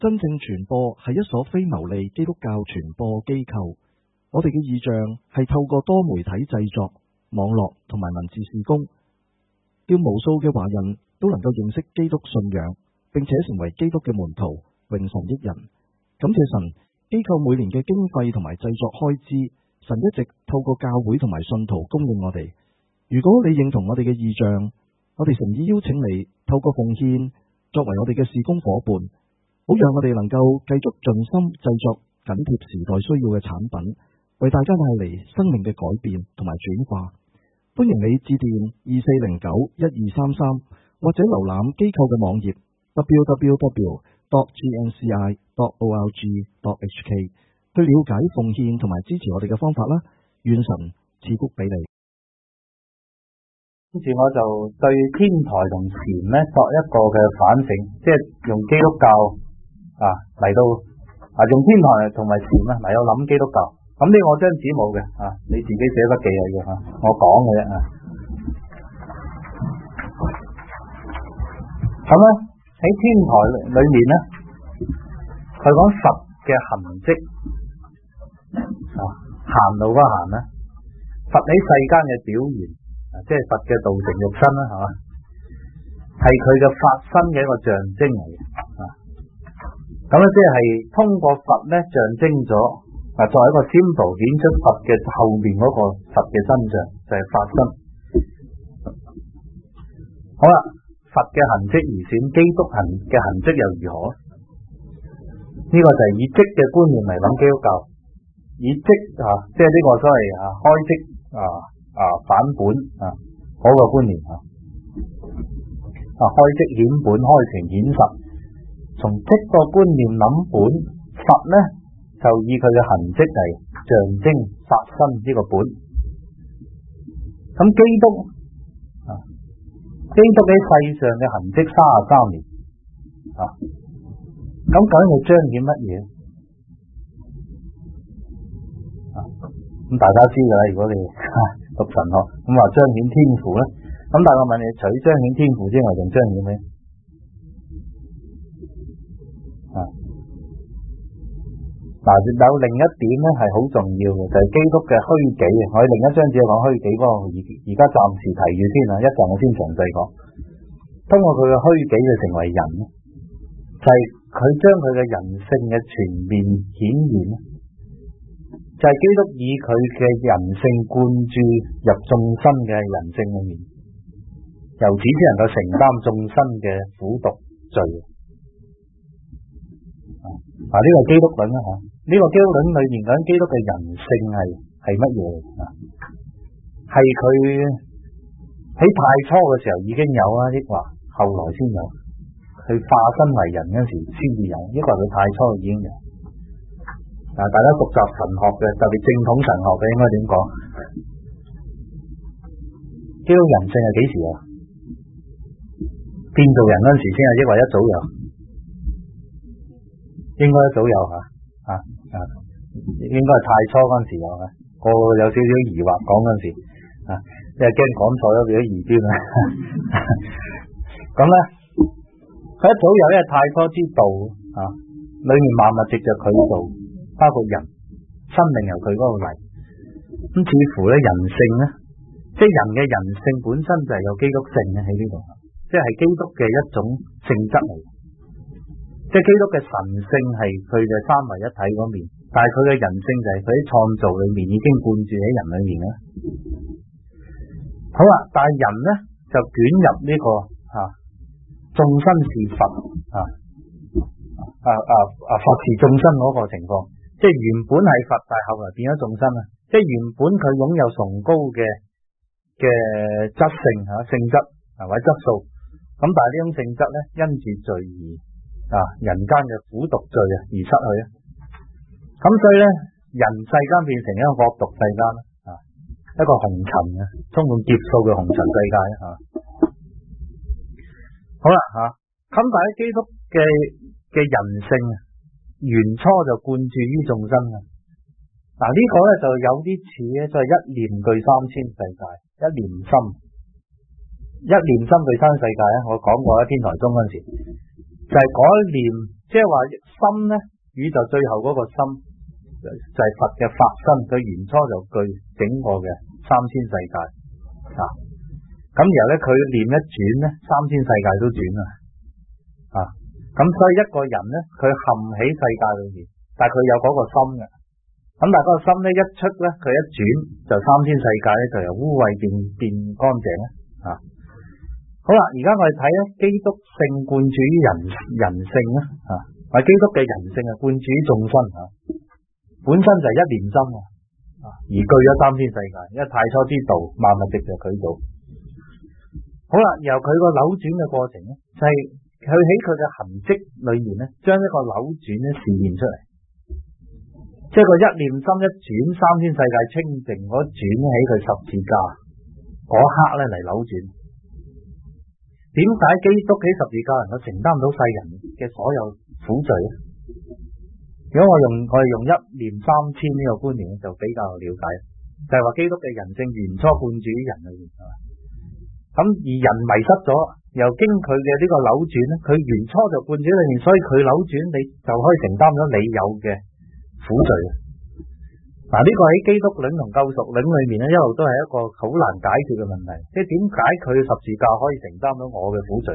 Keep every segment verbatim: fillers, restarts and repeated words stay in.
真正傳播係一所非牟利基督教傳播機構。我哋嘅異象係透過多媒體製作、網絡同埋文字事工，叫無數嘅華人都能夠認識基督信仰，並且成為基督嘅門徒，榮神益人。感謝神，機構每年嘅經費同埋製作開支，神一直透過教會同埋信徒供應我哋。如果你認同我哋嘅異象，我哋誠意邀請你透過奉獻作為我哋嘅事工夥伴，好讓我哋能夠繼續盡心製作緊貼時代需要嘅產品，為大家帶嚟生命嘅改變同埋轉化。歡迎你致電二四零九一二三三，或者瀏覽機構嘅網頁 double u double u double u dot g n c i dot org dot h k 去了解奉獻同埋支持我哋嘅方法啦。願神賜福俾你。 跟住我就對天台同禪咧作一個嘅反省，即係用基督教啊嚟到啊用天台同埋禪啊嚟到諗基督教。咁呢我張紙冇嘅啊，你自己寫筆記啊要啊，我講嘅啫啊。咁咧喺天台裏面咧，佢講佛嘅痕跡啊，行路嗰行啦，佛喺世間嘅表現。即係佛嘅道成肉身啦，係嘛？係佢嘅發生嘅一個象徵嚟嘅啊。咁咧，即係通過佛咧象徵咗啊，作為一個 symbol 顯出佛嘅後面嗰個佛嘅真相，就係、是、發生。好啦，佛嘅痕跡而選，基督痕嘅痕跡又如何？呢、這個就係以跡嘅觀念嚟諗基督教，以跡啊，即係呢個所謂啊開跡啊。啊，反本啊，嗰、那個觀念啊，啊開跡顯本，開成顯實。從跡個觀念諗本，佛呢就以佢嘅痕跡嚟象徵發生呢個本。咁基督啊，基督喺世上嘅痕跡三十三年啊，咁究竟係彰顯乜嘢啊？咁大家知噶啦，如果你讀神學咁話彰顯天父咧，咁但係我問你，除彰顯天父之外，仲彰顯咩啊？嗱，有另一點咧係好重要嘅，就係、是、基督嘅虛己啊！我哋另一章只係講虛己，不過而而家暫時提住先啊，一陣我先詳細講。通過佢嘅虛己就成為人咧，就係、是、佢將佢嘅人性嘅全面顯現咧。就係基督以佢嘅人性灌注入眾生嘅人性裏面，由此先能夠承擔眾生嘅苦毒罪。啊，呢、這個基督論啦吓，呢、這個基督論裏面講基督嘅人性係係乜嘢啊？係佢喺太初嘅時候已經有啊，抑或後來先有？佢化身為人嗰時先至有，抑或佢太初已經有？啊！大家熟習神學嘅，特別正統神學嘅，應該點講？基督人性係幾時啊？變做人嗰陣時先啊，抑或一早有？應該一早有吓啊啊！應該係太初嗰陣時有啊，個個有少少疑惑講嗰陣時啊，因為驚講錯咗變咗異端啊。咁咧，佢一早有，因為太初之道啊，裏面萬物藉着佢做。包括人生命由佢嗰度嚟，咁似乎咧人性咧，即係人嘅人性本身就係有基督性嘅喺呢度，即係基督嘅一種性質嚟，即係基督嘅神性係佢嘅三位一體嗰面，但係佢嘅人性就係佢喺創造裏面已經灌注喺人裏面啦。好啦，但係人咧就捲入呢、這個吓眾生是佛啊啊啊啊服侍眾生嗰個情況。即係原本係佛，但係後來變咗眾生啊！即係原本佢擁有崇高嘅嘅質性吓性質啊或者質素，咁但係呢種性質咧因住罪而啊人間嘅苦毒罪啊而失去啊！咁所以咧人世間變成一個惡毒世間啊，一個紅塵啊，充滿劫數嘅紅塵世界啊！好啦吓，咁但係基督嘅嘅人性啊。原初就灌注於眾生啊！嗱、這、呢個咧就有啲似咧，就係一念具三千世界，一念心，一念心具三世界啊！我講過喺天台宗嗰陣時， 就係嗰一念，即係話心咧，宇宙最後嗰個心就係佛嘅法身，佢元初就具整個嘅三千世界啊。咁然後咧，佢念一轉咧，三千世界都轉啊。啊，咁所以一個人咧，佢陷喺世界裏面，但係佢有嗰個心嘅。咁但係嗰個心咧一出咧，佢一轉就三千世界咧就由污穢變變乾淨啦。啊，好啦，而家我哋睇咧，基督性灌注於人人性啦。啊，或基督嘅人性係灌注於眾生啊，本身就係一念心啊，而據咗三千世界，因為太初之道，萬物藉着佢做。好啦，由佢個扭轉嘅過程咧，就係佢喺佢嘅痕跡裏面咧，將一個扭轉咧示現出嚟，即係個一念心一轉，三千世界清淨嗰轉喺佢十字架嗰刻咧嚟扭轉。點解基督喺十字架能夠承擔到世人嘅所有苦罪咧？如果我用我哋用一念三千呢個觀念就比較了解，就係話基督嘅人性元初灌注於人裏面，係嘛？咁而人迷失咗，又經佢嘅呢個扭轉咧，佢元初就灌注裏面，所以佢扭轉，你就可以承擔咗你有嘅苦罪。嗱，呢個喺基督論同救贖論裏面咧，一路都係一個好難解決嘅問題，即係點解佢十字架可以承擔到我嘅苦罪？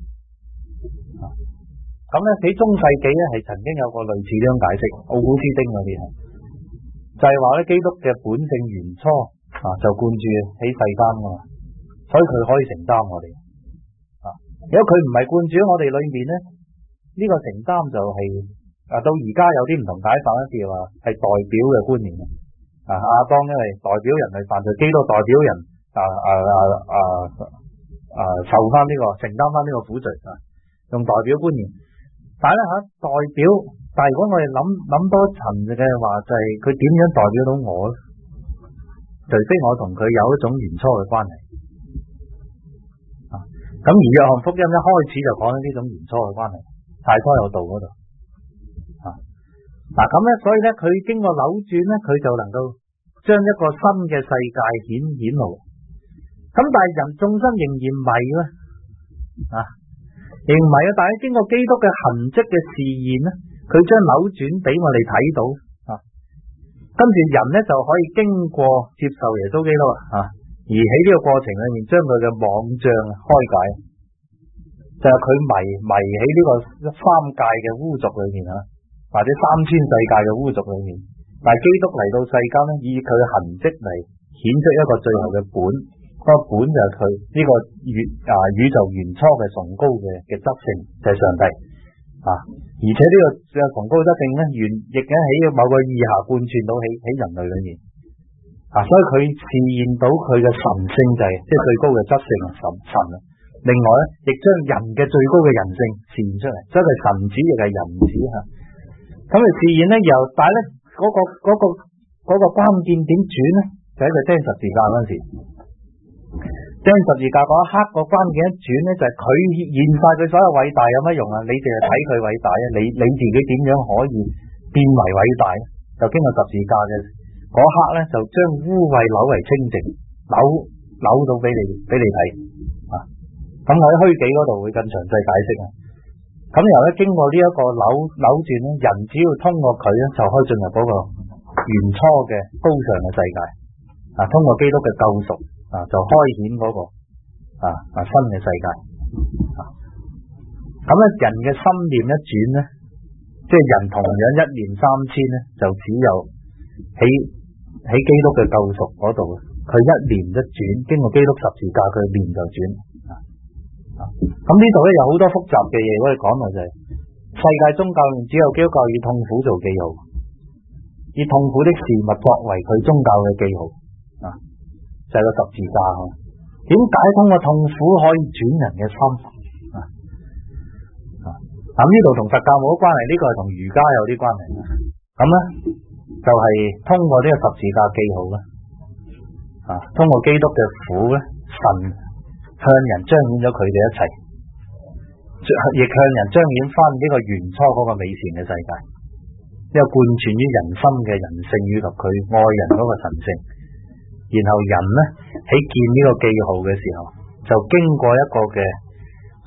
咁咧喺中世紀咧係曾經有個類似呢種解釋，奧古斯丁嗰啲就係話咧基督嘅本性元初啊就灌注喺世間噶嘛，所以佢可以承擔我哋啊。如果佢唔係灌注喺我哋裏面咧，呢、這個承擔就係、是、啊到而家有啲唔同解法咧，譬如話係代表嘅觀念啊。亞當因為代表人類犯罪，基督代表人啊啊啊啊啊受翻呢、這個承擔翻呢個苦罪啊，用代表觀念。但係咧吓代表，但係如果我哋諗諗多層嘅話，就係佢點樣代表到我咧？除非我同佢有一種元初嘅關係啊。咁而約翰福音一開始就講緊呢種元初嘅關係，太初有道嗰度啊。嗱咁咧，所以咧佢經過扭轉咧，佢就能夠將一個新嘅世界顯顯露。咁但係人眾生仍然迷咧啊。仍唔係啊！但係經過基督嘅痕跡嘅示現咧，佢將扭轉俾我哋睇到啊。跟住人咧就可以經過接受耶穌基督啊，而喺呢個過程裏面將佢嘅網障開解，就係、是、佢迷迷喺呢個三界嘅污濁裏面啊，或者三千世界嘅污濁裏面。但係基督嚟到世間咧，以佢嘅痕跡嚟顯出一個最後嘅本。個本就係佢呢個宇啊宇宙元初嘅崇高嘅嘅德性就係、是、上帝啊，而且呢個崇高德性咧，原亦咧喺某個意下貫穿到喺喺人類裏面啊，所以佢示現到佢嘅神性就係即係最高嘅德性神神啊。另外咧，亦將人嘅最高嘅人性示現出嚟，所以佢神子亦係人子吓。咁佢示現咧，由但係咧嗰個嗰、那個嗰、那個關鍵點轉咧，就喺佢釘十字架嗰陣時。釘十字架嗰一刻個關鍵一轉咧，就係佢現晒佢所有偉大有乜用啊？你淨係睇佢偉大啊？你你自己點樣可以變為偉大咧？就經過十字架嘅嗰刻咧，就將污穢扭為清淨，扭扭到俾你俾你睇啊！咁我喺虛己嗰度會更詳細解釋啊。咁然後咧，經過呢一個扭扭轉咧，人只要通過佢咧，就可以進入嗰個原初嘅高尚嘅世界啊！通過基督嘅救贖。啊，就開顯嗰、那個啊啊新嘅世界啊，咁咧人嘅心念一轉咧，即係人同樣一念三千咧，就只有喺喺基督嘅救贖嗰度，佢一念一轉，經過基督十字架，佢念就轉啊啊！咁呢度咧有好多複雜嘅嘢，我哋講到就係、是、世界宗教只有基督教以痛苦做記號，以痛苦的事物作為佢宗教嘅記號啊。就係個十字架，點解通過痛苦可以轉人嘅心啊？啊，咁呢度同佛教冇關係，呢、這個係同儒家有啲關係。咁咧就係、是、通過呢個十字架記號啦，啊，通過基督嘅苦咧，神向人彰顯咗佢哋一切，亦向人彰顯翻呢個原初嗰個美善嘅世界，呢個貫穿於人心嘅人性以及佢愛人嗰個神性。然後人咧喺見呢個記號嘅時候，就經過一個嘅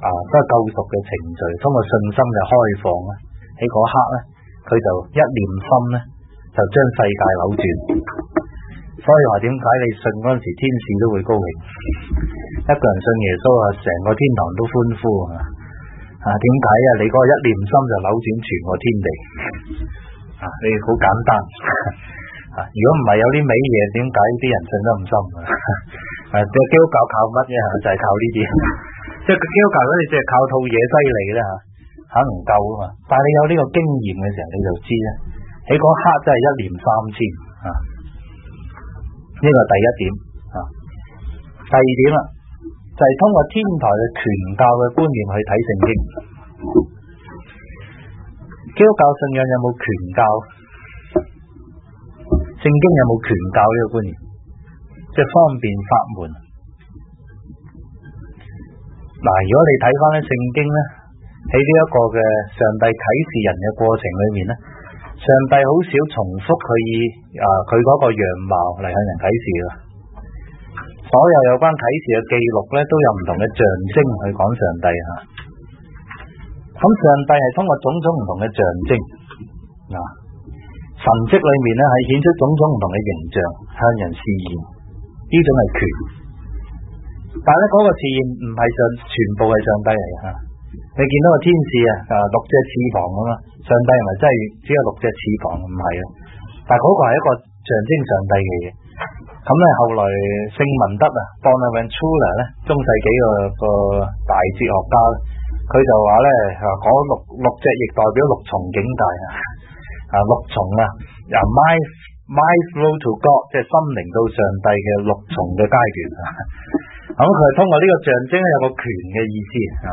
啊，都係救贖嘅程序，通過信心嘅開放咧，喺嗰刻咧，佢就一念心咧，就將世界扭轉。所以話點解你信嗰陣時，天使都會高興，一個人信耶穌啊，成個天堂都歡呼啊！啊，點解啊？你嗰個一念心就扭轉全個天地啊！你好簡單啊！如果唔係有啲美嘢，點解啲人信得咁深啊？啊，即係基督教靠乜嘢？就係靠呢啲。即係基督教，如果你只係靠套嘢犀利咧吓，肯唔夠啊嘛。但係你有呢個經驗嘅時候，你就知咧，喺嗰刻真係一念三千啊！呢個第一點啊。第二點啦，就係通過天台嘅權教嘅觀念去睇聖經。基督教信仰有冇權教？聖經有冇權教呢個觀念？即係方便法門。嗱，如果你睇翻咧聖經咧，喺呢一個嘅上帝啟示人嘅過程裏面咧，上帝好少重複佢以啊佢嗰個樣貌嚟向人啟示嘅。所有有關啟示嘅記錄咧，都有唔同嘅象徵去講上帝吓。咁上帝係通過種種唔同嘅象徵，嗱，神蹟裏面咧係顯出種種唔同嘅形象向人示現，呢種係權。但係咧嗰個示現唔係上全部係上帝嚟吓。你見到個天使啊，啊六隻翅膀咁啊，上帝係咪真係只有六隻翅膀？唔係啊，但係嗰個係一個象徵上帝嘅嘢。咁咧後來聖文德啊 Bonaventura 咧，中世紀個個大哲學家，佢就話咧，嗰六六隻亦代表六重境界啊，啊六重啊，由 mind mind flow to God， 即係心靈到上帝嘅六重嘅階段啊。咁佢係通過呢個象徵咧，有個權嘅意思啊。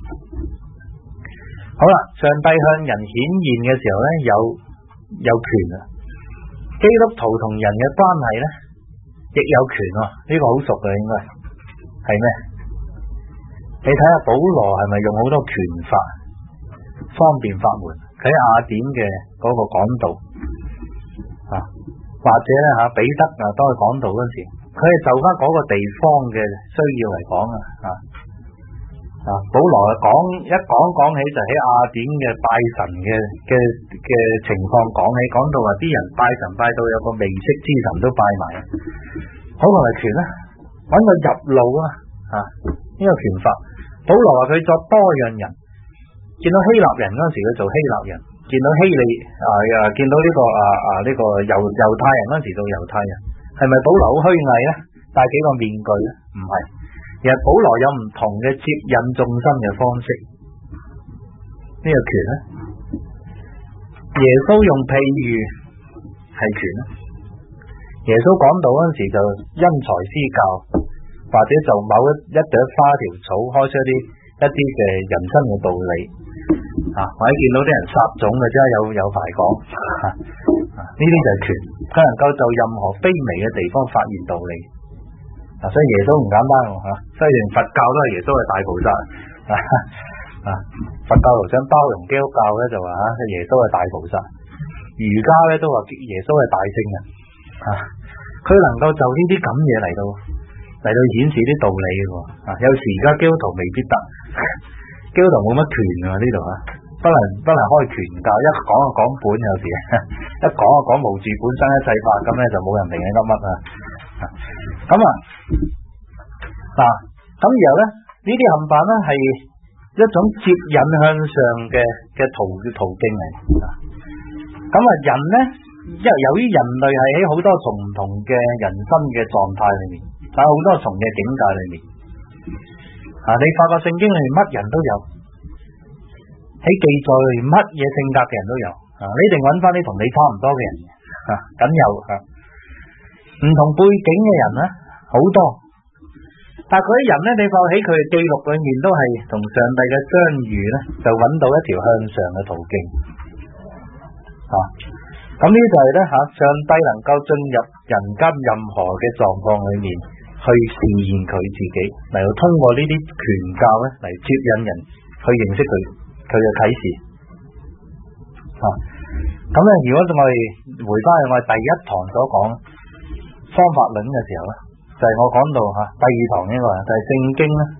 好啦，上帝向人顯現嘅時候咧，有有權啊。基督徒同人嘅關係咧，亦有權啊。呢個好熟嘅應該係咩？你睇下保羅係咪用好多權法方便法門？喺雅典嘅嗰個講道啊，或者咧吓彼得啊，當佢講道嗰時，佢係就翻嗰個地方嘅需要嚟講啊啊啊！保羅講一講講起就喺雅典嘅拜神嘅嘅嘅情況講起，講到話啲人拜神拜到有個未識之神都拜埋，好係咪權咧？搵個入路啊啊！呢個權法，保羅話佢作多樣人，見到希臘人嗰陣時佢做希臘人，見到希利啊啊，見到呢個啊啊呢個猶猶太人嗰陣時做猶太人，係咪保羅好虛偽咧？戴幾個面具咧？唔係。其實保羅有唔同嘅接引眾生嘅方式，呢個權咧？耶穌用譬喻係權咧？耶穌講道嗰陣時就因材施教，或者就某一一朵花條草開出一啲一啲嘅人生嘅道理啊，或者見到啲人撒種嘅真係有有排講，呢啲就係權，佢能夠就任何卑微嘅地方發現道理。啊，所以耶穌唔簡單喎吓，雖然佛教都係耶穌係大菩薩啊，啊，佛教徒想包容基督教咧就話吓，耶穌係大菩薩，儒家咧都話耶穌係大聖人啊，佢能夠就呢啲咁嘢嚟到嚟到顯示啲道理嘅喎啊，有時而家基督徒未必得，基督徒冇乜權啊呢度啊，不能不能開權教，一講就講本，有時一講就講無住本生一世法，咁咧就冇人明你噏乜啊。咁啊，嗱，咁然後咧，呢啲冚唪唥咧係一種接引向上嘅嘅途途徑嚟。咁啊，人咧，因為由於人類係喺好多重唔同嘅人生嘅狀態裏面，喺好多重嘅境界裏面，啊，你發覺聖經裏面乜人都有，喺記載裏面乜嘢性格嘅人都有，啊，你一定揾翻啲同你差唔多嘅人，啊，梗有啊。唔同背景嘅人咧好多，但係嗰啲人咧，你放喺佢嘅記錄裏面都係同上帝嘅相遇咧，就揾到一條向上嘅途徑啊！咁呢就係咧吓，上帝能夠進入人間任何嘅狀況裏面去示現佢自己，嚟到通過呢啲權教咧嚟接引人去認識佢佢嘅啟示啊！咁咧，如果我哋回翻去我哋第一堂所講方法論嘅時候咧，就係、是、我講到吓第二堂呢個就係聖經咧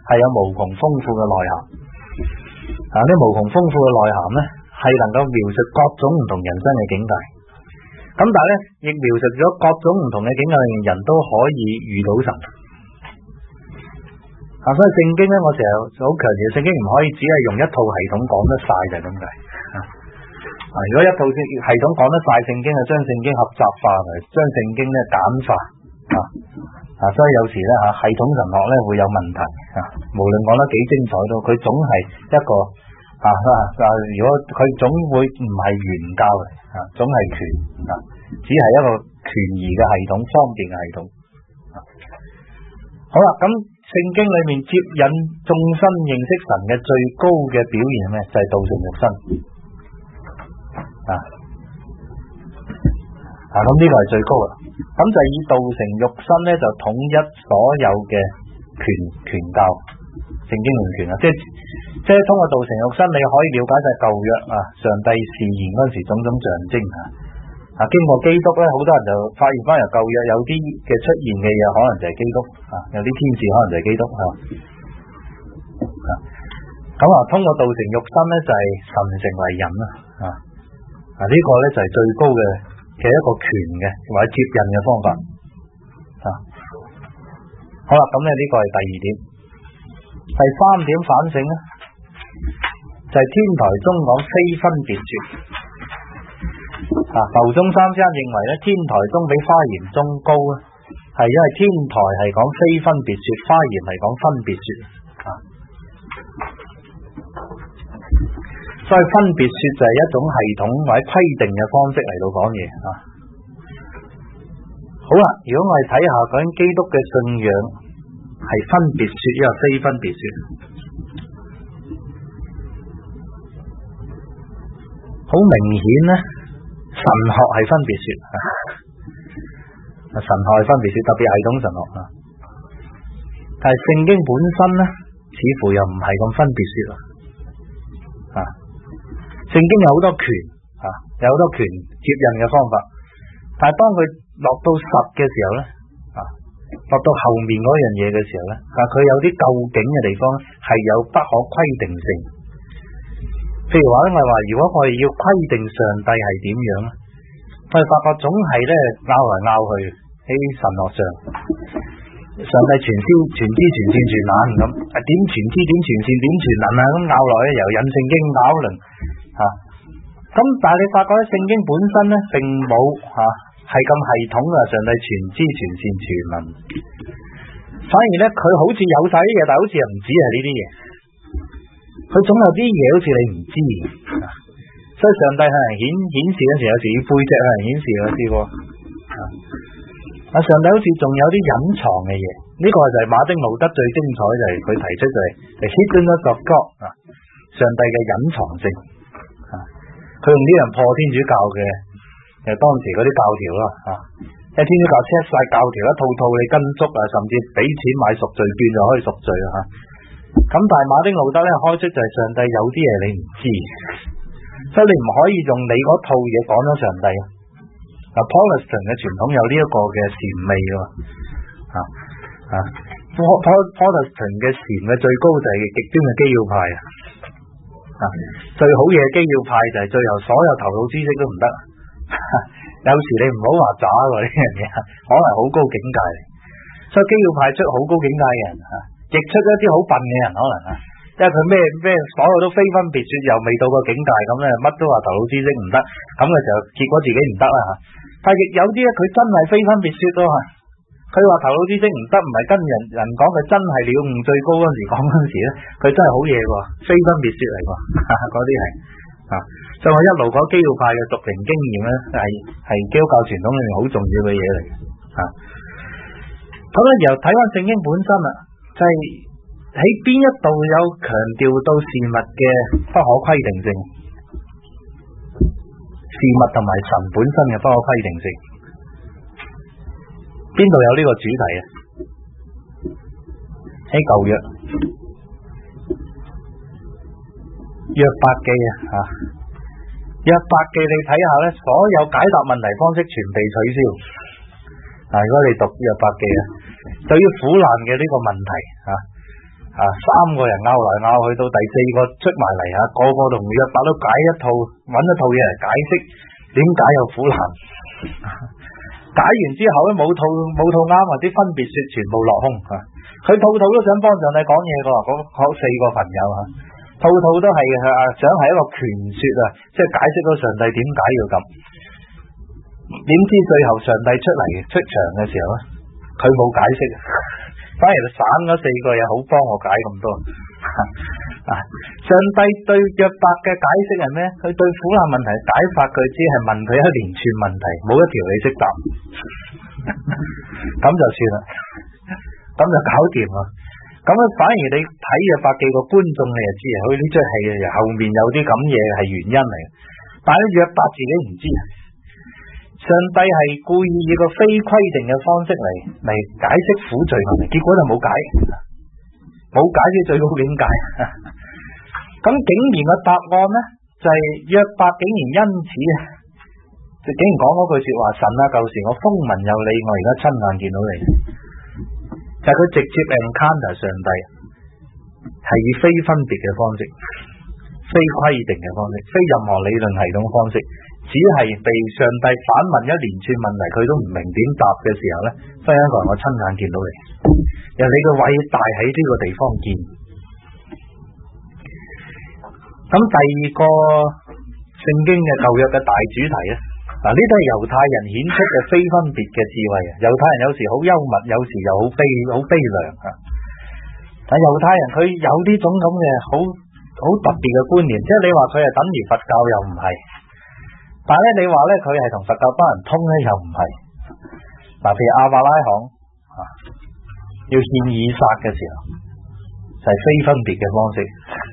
係有無窮豐富嘅內涵。啊，呢無窮豐富嘅內涵咧，係能夠描述各種唔同人生嘅境界。咁但係咧，亦描述咗各種唔同嘅境界，人都可以遇到神。啊，所以聖經咧，我成日好強調，聖經唔可以只係用一套系統講得晒就係咁解。啊，如果一套系統講得晒，聖經就將聖經合集化，將聖經咧簡化。啊啊，所以有時咧吓系統神學咧會有問題。啊，無論講得幾精彩都，佢總係一個啊啊，如果佢總會唔係原教嘅，啊，總係權啊，只係一個權宜嘅系統，方便嘅系統。啊，好啦，咁聖經裏面接引眾生認識神嘅最高嘅表現係咩？就係道成肉身。啊啊，咁呢個係最高啦。咁就以道成肉身咧，就統一所有嘅權權教，聖經論權啊，即係即係通過道成肉身，你可以了解晒舊約啊，上帝示現嗰陣時種種象徵啊。啊，經過基督咧，好多人就發現翻由舊約有啲嘅出現嘅嘢，可能就係基督啊，有啲天使可能就係基督啊。咁啊，通過道成肉身咧，就係神成為人啦啊。啊，呢個咧就係最高嘅嘅一個權嘅或者接引嘅方法啊。好啦，咁咧呢個係第二點。第三點反省咧，就係天台中講非分別說啊。牟宗三先生認為咧，天台中比華嚴中高咧，係因為天台係講非分別說，華嚴係講分別說啊。所以分別說就係一種系統或者規定嘅方式嚟到講嘢啊。好啦，如果我哋睇下究竟基督嘅信仰係分別說抑或非分別說，好明顯咧，神學係分別說啊，神學係分別說，特別系統神學啊。但係聖經本身咧，似乎又唔係咁分別說啊。聖經有好多權啊，有好多權接引嘅方法，但係當佢落到實嘅時候咧，啊，落到後面嗰樣嘢嘅時候咧，啊，佢有啲究竟嘅地方係有不可規定性。譬如話咧，我哋話如果我哋要規定上帝係點樣咧，我哋發覺總係咧拗嚟拗去喺神學上，上帝全知全知全善全能咁，啊點全知點全善點全能啊咁拗落去，由引聖經拗論。吓，咁、啊、但係你發覺咧，聖經本身咧並冇吓係咁系統啊，上帝全知全善全能，反而咧佢好似有晒啲嘢，但係好似又唔止係呢啲嘢，佢總有啲嘢好似你唔知、啊，所以上帝向人顯顯示嗰時，有時要背脊向人顯示，我試過啊，上帝好似仲有啲隱藏嘅嘢，呢、這個就係馬丁路德最精彩，就係佢提出就係、是、hiddenness of God 啊，上帝嘅隱藏性。佢用呢樣破天主教嘅誒當時嗰啲教條啦，啊，因為天主教 set 晒教條一套套你跟足啊，甚至俾錢買贖罪券就可以贖罪啊，咁但係馬丁路德咧開出就係上帝有啲嘢你唔知，所以你唔可以用你嗰套嘢講咗上帝啊。嗱 Protestant 嘅傳統有呢一個嘅禪味喎，啊啊 Protestant 嘅禪嘅最高就係極端嘅基要派啊。啊、最好嘢基要派就係最後所有頭腦知識都唔得，有時你唔好話渣喎呢樣嘢，可能好高境界嚟。所以基要派出好高境界嘅人，亦出一啲好笨嘅人，可能啊，因為佢咩咩所有都非分別說，又未到個境界咁咧，乜都話頭腦知識唔得，咁嘅時候結果自己唔得啦吓。但係亦有啲咧，佢真係非分別說都係。佢話頭腦知識唔得，唔係跟人人講，佢真係了悟最高嗰陣時講嗰陣時咧，佢真係好嘢喎，非分別說嚟喎，嗰啲係啊。所以我一路講基要派嘅屬靈經驗咧，係係基督教傳統裏面好重要嘅嘢嚟嘅啊。咁咧，又睇翻聖經本身啦，就係喺邊一度有強調到事物嘅不可規定性，事物同埋神本身嘅不可規定性。邊度有呢個主題啊？喺舊約約伯記啊，吓約伯記你睇下咧，所有解答問題方式全被取消。啊，如果你讀約伯記啊，對於苦難嘅呢個問題啊， 啊，三個人拗來拗去到第四個出埋嚟啊，個個同約伯都解一套，揾一套嘢嚟解釋點解有苦難。解完之後咧，冇套冇套啱或者分別說全部落空啊！佢套套都想幫上帝講嘢噶，嗰嗰四個朋友啊，套套都係啊想係一個權說啊，即係解釋到上帝點解要咁。點知最後上帝出嚟出場嘅時候咧，佢冇解釋，反而省咗四個嘢好幫我解咁多。啊！上帝對約伯嘅解釋係咩？佢對苦難問題解法，佢只係問佢一連串問題，冇一條你識答，咁就算啦，咁就搞掂啦。咁啊，反而你睇約伯記個觀眾，你就知啊，佢呢出戲後面有啲咁嘢係原因嚟，但係咧約伯自己唔知。上帝係故意以個非規定嘅方式嚟嚟解釋苦罪問題，結果就冇解。冇解釋最高點解？咁竟然個答案呢，就係、是、約伯竟然因此就竟然講嗰句說話：神啊，舊時我風聞有你，我而家親眼見到你。就係、是、佢直接 encounter 上帝，係以非分別嘅方式、非規定嘅方式、非任何理論系統嘅方式，只係被上帝反問一連串問題，佢都唔明點答嘅時候呢，忽然間我親眼見到你。由你嘅偉大喺呢個地方見。咁第二個聖經嘅舊約嘅大主題咧，嗱呢都係猶太人顯出嘅非分別嘅智慧啊！猶太人有時好幽默，有時又好悲好悲涼啊！但猶太人佢有呢種咁嘅好好特別嘅觀念，即係你話佢係等於佛教又唔係，但係咧你話咧佢係同佛教班人通咧又唔係。嗱，譬如亞伯拉罕啊，要獻以撒嘅時候，就係、是、非分別嘅方式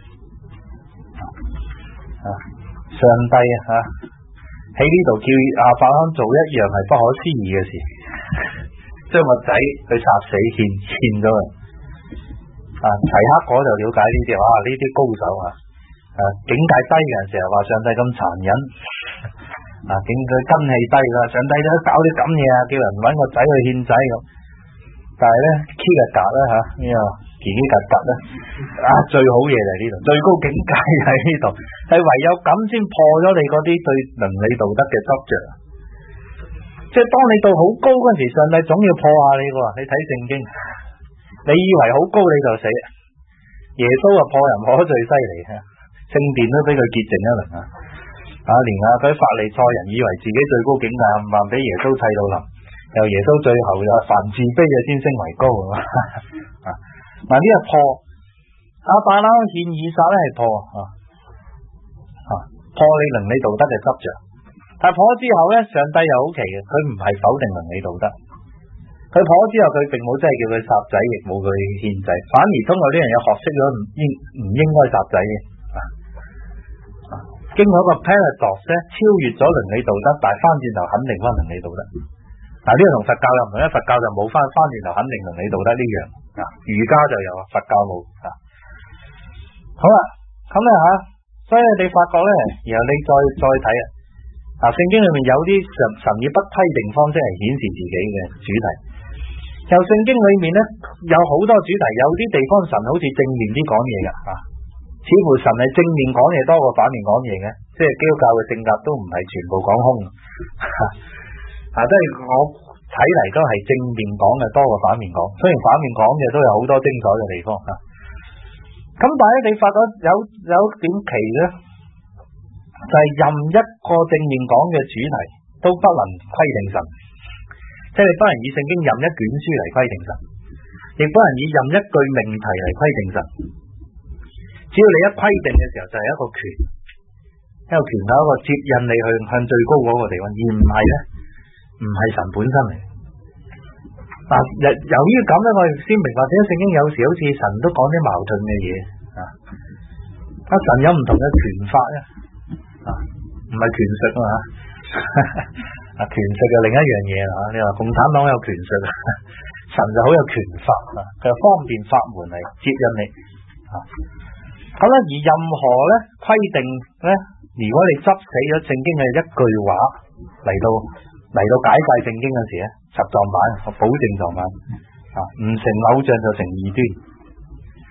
啊！上帝啊喺呢度叫亞伯拉罕做一樣係不可思議嘅事，將個仔去殺死獻獻咗佢啊！齊克果就了解呢啲，哇！呢啲高手啊，啊境界低嘅人成日話上帝咁殘忍啊，境界根氣低啦，上帝都搞啲咁嘢啊，叫人搵個仔去獻仔咁。但係咧 ，K 格格咧吓，呢個奇奇格格咧，啊最好嘢就喺呢度，最高境界就喺呢度，係唯有咁先破咗你嗰啲對倫理道德嘅執着。即係當你到好高嗰陣時，上帝總要破下你噶。你睇聖經，你以為好高你就死，耶穌啊破人破得最犀利啊，聖殿都俾佢潔淨一輪啊，啊連啊嗰啲法利賽人以為自己最高境界，唔係俾耶穌砌到冧。由耶穌最後就凡自卑嘅先升為高啊！嗱呢個破亞伯拉罕獻以撒咧係破啊啊破你倫理道德嘅執着，但係破咗之後咧，上帝又好奇嘅，佢唔係否定倫理道德，佢破咗之後佢並冇真係叫佢殺仔，亦冇佢獻仔，反而通過呢樣嘢學識咗唔應唔應該殺仔嘅啊啊！經過一個 paradox 咧，超越咗倫理道德，但係翻轉頭肯定翻倫理道德。嗱呢個同佛教又唔同，因為佛教就冇翻翻轉頭肯定倫理道德呢樣啊，儒家就有，佛教冇啊。好啦，咁咧吓，所以你發覺咧，然後你再再睇啊，嗱聖經裏面有啲神神以不規定方式嚟顯示自己嘅主題，由聖經裏面咧有好多主題，有啲地方神好似正面啲講嘢噶啊，似乎神係正面講嘢多過反面講嘢嘅，即係基督教嘅性格都唔係全部講空。啊，即係我睇嚟都係正面講嘅多過反面講，雖然反面講嘅都有好多精彩嘅地方吓。咁、啊、但係你發覺有有點奇咧，就係、是、任一個正面講嘅主題都不能規定神，即係你不能以聖經任一卷書嚟規定神，亦不能以任一句命題嚟規定神。只要你一規定嘅時候，就係、是、一個權，一個權係一個接引你去向最高嗰個地方，而唔係咧。唔係神本身嚟，嗱、啊，由由於咁咧，我哋先明白點解聖經有時好似神都講啲矛盾嘅嘢啊。啊，神有唔同嘅權法咧，啊，唔係權術啊嘛，啊，權術係另一樣嘢啦。你話共產黨有權術，神就好有權法啊，佢方便法門嚟接引你啊。咁咧，而任何咧規定咧，如果你執死咗聖經嘅一句話嚟到。嚟到解釋聖經嗰時咧，實撞板，我保證撞板啊！唔成偶像就成異端。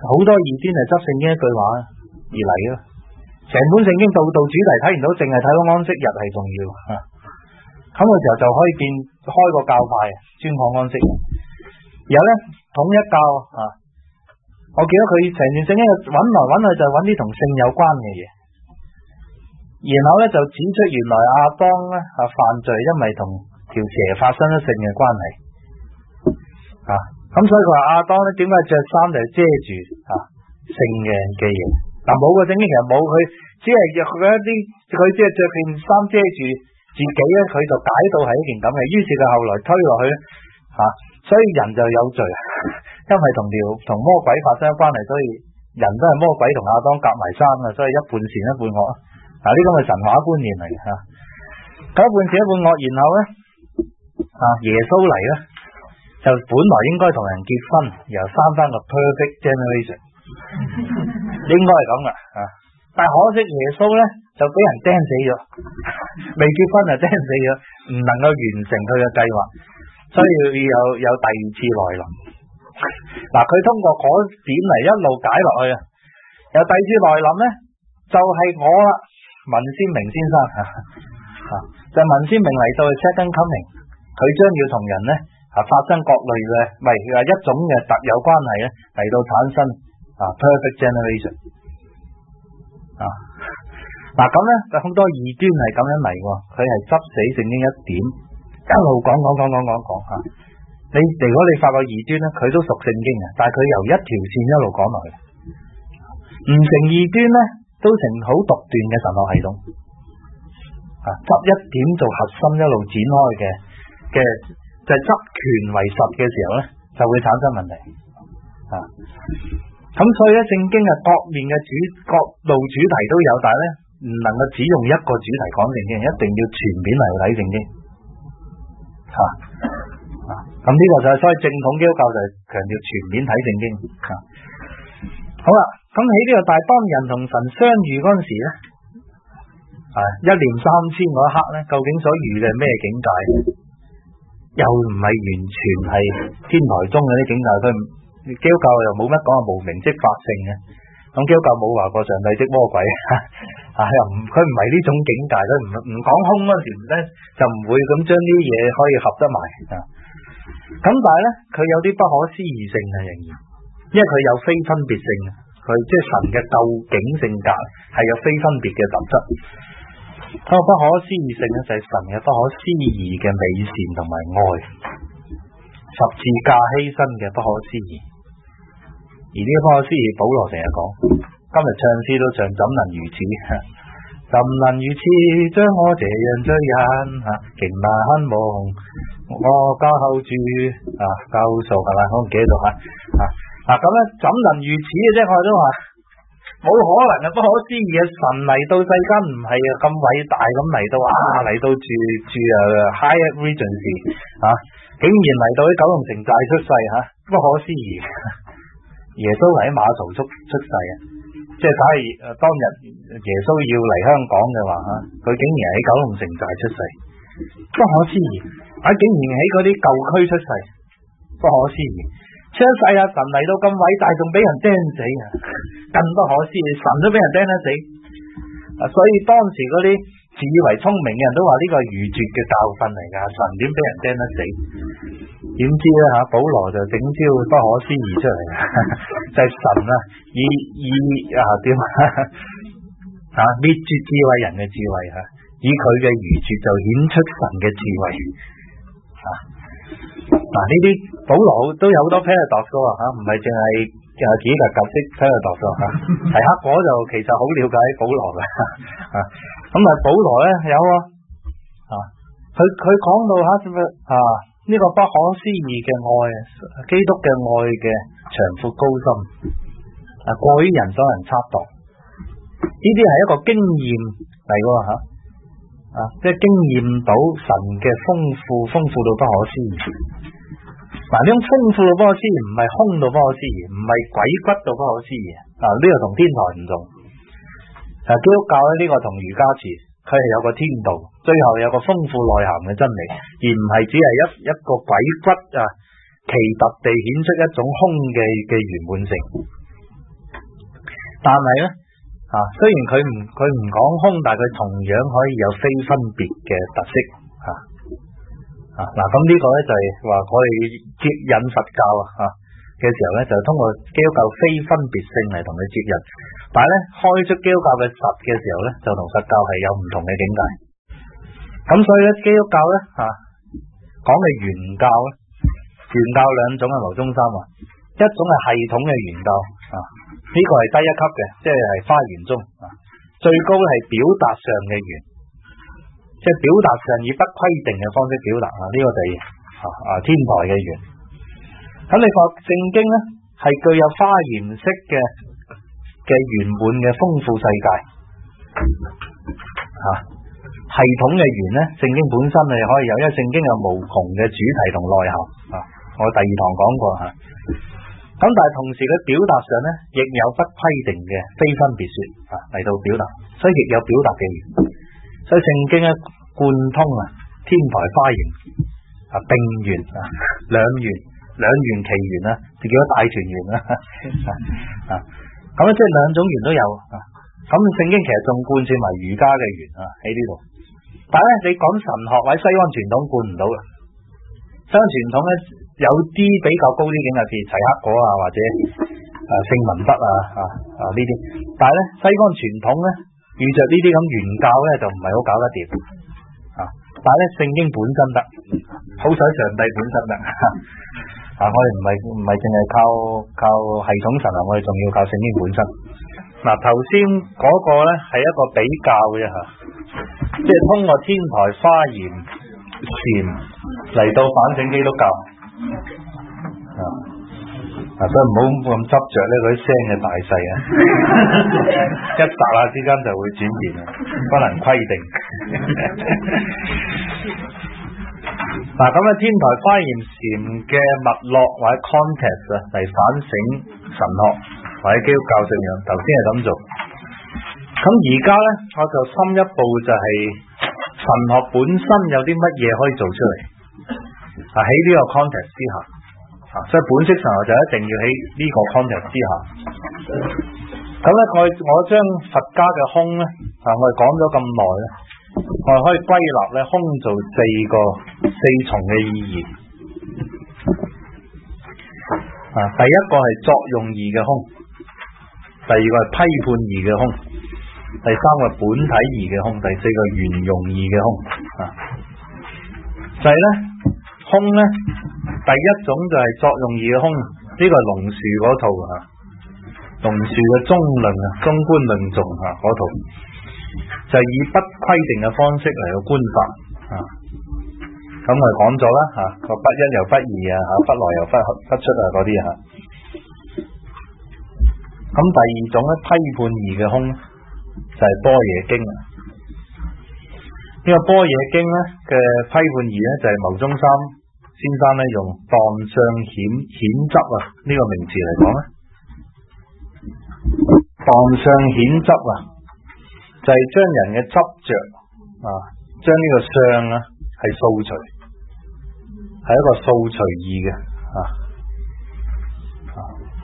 好多異端係執聖經一句話而嚟嘅，成本聖經度度主題睇唔到，淨係睇到安息日係重要啊。咁嘅時候就可以變開個教派專講安息日，然後咧統一教啊。我記得佢成段聖經揾來揾去就揾啲同性有關嘅嘢，然後咧就指出原來亞當咧啊犯罪，因為同條蛇發生咗性嘅關係啊。咁所以佢話亞當咧點解着衫就遮住啊性嘅嘅嘢？嗱，冇個聖經其實冇，佢只係佢一啲佢只係着件衫遮住自己咧，佢就解到係一件咁嘅。於是佢後來推落去吓、啊，所以人就有罪，因為同條同魔鬼發生關係，所以人都係魔鬼同亞當夾埋生啊，所以一半善一半惡啊。呢個係神話觀念嚟嘅吓，咁、啊、一半善一半惡，然後咧啊耶穌嚟咧，就本來應該同人結婚，然後生翻個 perfect generation， 應該係咁噶啊。但係可惜耶穌咧就俾人釘死咗，未結婚就釘死咗，唔能夠完成佢嘅計劃，所以要有有第二次來臨。嗱，佢通過嗰點嚟一路解落去啊。有第二次來臨咧，就係、是、我啦，文鮮明先生啊，就文鮮明嚟到 second coming， 佢將要同人咧啊發生各類嘅，唔係話一種嘅特有關係咧嚟到產生啊 perfect generation。啊，嗱咁咧，就好多異端係咁樣嚟，佢係執死聖經一點，一路講講講講講講吓。你如果你發覺異端咧，佢都熟聖經嘅，但係佢由一條線一路講落去，唔成異端咧，都成好獨斷嘅神學系統。啊，執一點做核心一路展開嘅嘅，就係執權為實嘅時候咧，就會產生問題。啊。咁所以咧，聖經嘅各面嘅主各路主題都有，但係咧唔能夠只用一個主題講聖經，一定要全面嚟睇聖經。吓啊，咁呢個就係所謂正統基督教就係強調全面睇聖經。吓、啊，好啦，咁喺呢個大當人同神相遇嗰陣時咧，啊一念三千嗰一刻咧，究竟所遇嘅係咩境界？又唔係完全係天台中嗰啲境界，佢。基督教又冇乜講話無名即法性嘅，咁基督教冇話過上帝即魔鬼啊，又唔佢唔係呢種境界，佢唔唔講空嗰時咧就唔會咁將啲嘢可以合得埋啊。咁但係咧佢有啲不可思議性啊，仍然，因為佢有非分別性，佢即係神嘅究竟性格係有非分別嘅特質。嗰個不可思議性咧就係神嘅不可思議嘅美善同埋愛，十字架犧牲嘅不可思議。而呢個不可思議，保羅成日講，今日唱詩都唱，怎能如此？怎能如此將我這樣罪人啊，竟難忘我交後主啊救贖係咪？我唔記得咗啊啊咁咧，怎能如此嘅啫？我都話冇可能嘅，不可思議嘅神嚟到世間唔係咁偉大咁嚟到啊嚟到住住啊 Hyatt Regency 啊，竟然嚟到喺九龍城寨出世吓，不可思議。耶穌喺馬槽出出世啊，即係假如誒當日耶穌要嚟香港嘅話吓，佢竟然喺九龍城寨出世，不可思議。啊，竟然喺嗰啲舊區出世，不可思議。出世啊，神嚟到咁偉大，仲俾人釘死啊，更不可思議。神都俾人釘得死啊，所以當時嗰啲自以為聰明嘅人都話呢個係愚拙嘅教訓嚟噶，神點俾人釘得死？點知咧吓，保羅就整招不可思議出嚟，就係神啊以以啊點啊滅絕智慧人嘅智慧吓，以佢嘅愚拙就顯出神嘅智慧啊。嗱呢啲保羅都有好多 paradox 噶吓，唔係淨係就係幾個格式 paradox 吓。提克果就其實好了解保羅嘅啊，咁啊保羅咧有啊，佢佢講到吓啊。呢個不可思議嘅愛，基督嘅愛嘅長闊高深，啊過於人所能測度，呢啲係一個經驗嚟噶吓，啊即係經驗到神嘅豐富，豐富到不可思議。嗱呢種豐富到不可思議，唔係空到不可思議，唔係鬼骨到不可思議，啊呢個同天台唔同。啊基督教咧呢個同儒家詞。佢係有個天道，最後有個豐富內涵嘅真理，而唔係只係一一個鬼骨啊，奇特地顯出一種空嘅嘅圓滿性。 但係咧啊，雖然佢唔佢唔講空，但係佢同樣可以有非分別嘅特色啊啊嗱，咁呢個咧就係話我哋接引佛教啊嘅時候咧，就通過基督教非分別性嚟同佢接引，但係咧開出基督教嘅實嘅時候咧，就同佛教係有唔同嘅境界。咁所以咧，基督教咧啊講嘅原教咧，原教兩種係牟宗三話，一種係系統嘅原教啊，呢、這個係低一級嘅，即係係華嚴宗啊，最高係表達上嘅原，即係表達上以不規定嘅方式表達啊，呢、這個就係啊啊天台嘅原。咁你話聖經咧係具有華嚴式嘅嘅圓滿嘅豐富世界啊，系統嘅圓咧，聖經本身係可以有，因為聖經有無窮嘅主題同內涵啊。我第二堂講過吓，咁、啊、但係同時佢表達上咧，亦有不規定嘅非分別說啊嚟到表達，所以亦有表達嘅圓。所以聖經咧貫通啊天台華嚴啊並圓啊兩圓兩圓其圓啦，就叫做大團圓啦啊。咁咧即係兩種圓都有啊。咁聖經其實仲貫穿埋儒家嘅圓啊喺呢度。但係咧，你講神學或者西方傳統貫唔到嘅，西方傳統咧有啲比較高啲境界，譬如齊克果啊，或者誒聖文德啊啊啊呢啲。但係咧，西方傳統咧遇着呢啲咁原教咧，就唔係好搞得掂啊。但係咧，聖經本身得，好彩上帝本身得啊！我哋唔係唔係淨係靠靠系統神啊，我哋仲要靠聖經本身。嗱，頭先嗰個咧係一個比較嘅吓。即係通過天台華嚴禪嚟到反省基督教啊，啊所以唔好咁執着咧嗰啲聲嘅大細啊，一剎那之間就會轉變啊，不能規定。嗱咁啊，天台華嚴禪嘅脈絡或者 context 啊，嚟反省神學或者基督教信仰，頭先係咁做。咁而家咧，我就深一步就係神學本身有啲乜嘢可以做出嚟啊？喺呢個 context 之下啊，所以本色神學就一定要喺呢個 context 之下。咁咧，我我將佛家嘅空咧啊，我哋講咗咁耐咧，我哋可以歸納咧空做四個四重嘅意義啊。第一個係作用義嘅空，第二個係批判義嘅空。第三個本體義嘅空，第四個圓融義嘅空啊，就係、是、咧空咧，第一種就係作用義嘅空，呢、這個係龍樹嗰套啊，龍樹嘅中論啊，中觀論頌啊嗰套，就係、是、以不規定嘅方式嚟到觀法啊，咁我哋講咗啦吓，個不一又不二啊，吓不來又不不出啊嗰啲吓，咁第二種咧批判義嘅空。就係般若經啊！呢、這個般若經咧嘅批判義咧就係牟宗三先生咧用蕩相險險執啊呢、這個名詞嚟講咧，蕩相險執啊就係、是、將人嘅執着啊，將呢個相啊係掃除，係一個掃除義嘅啊啊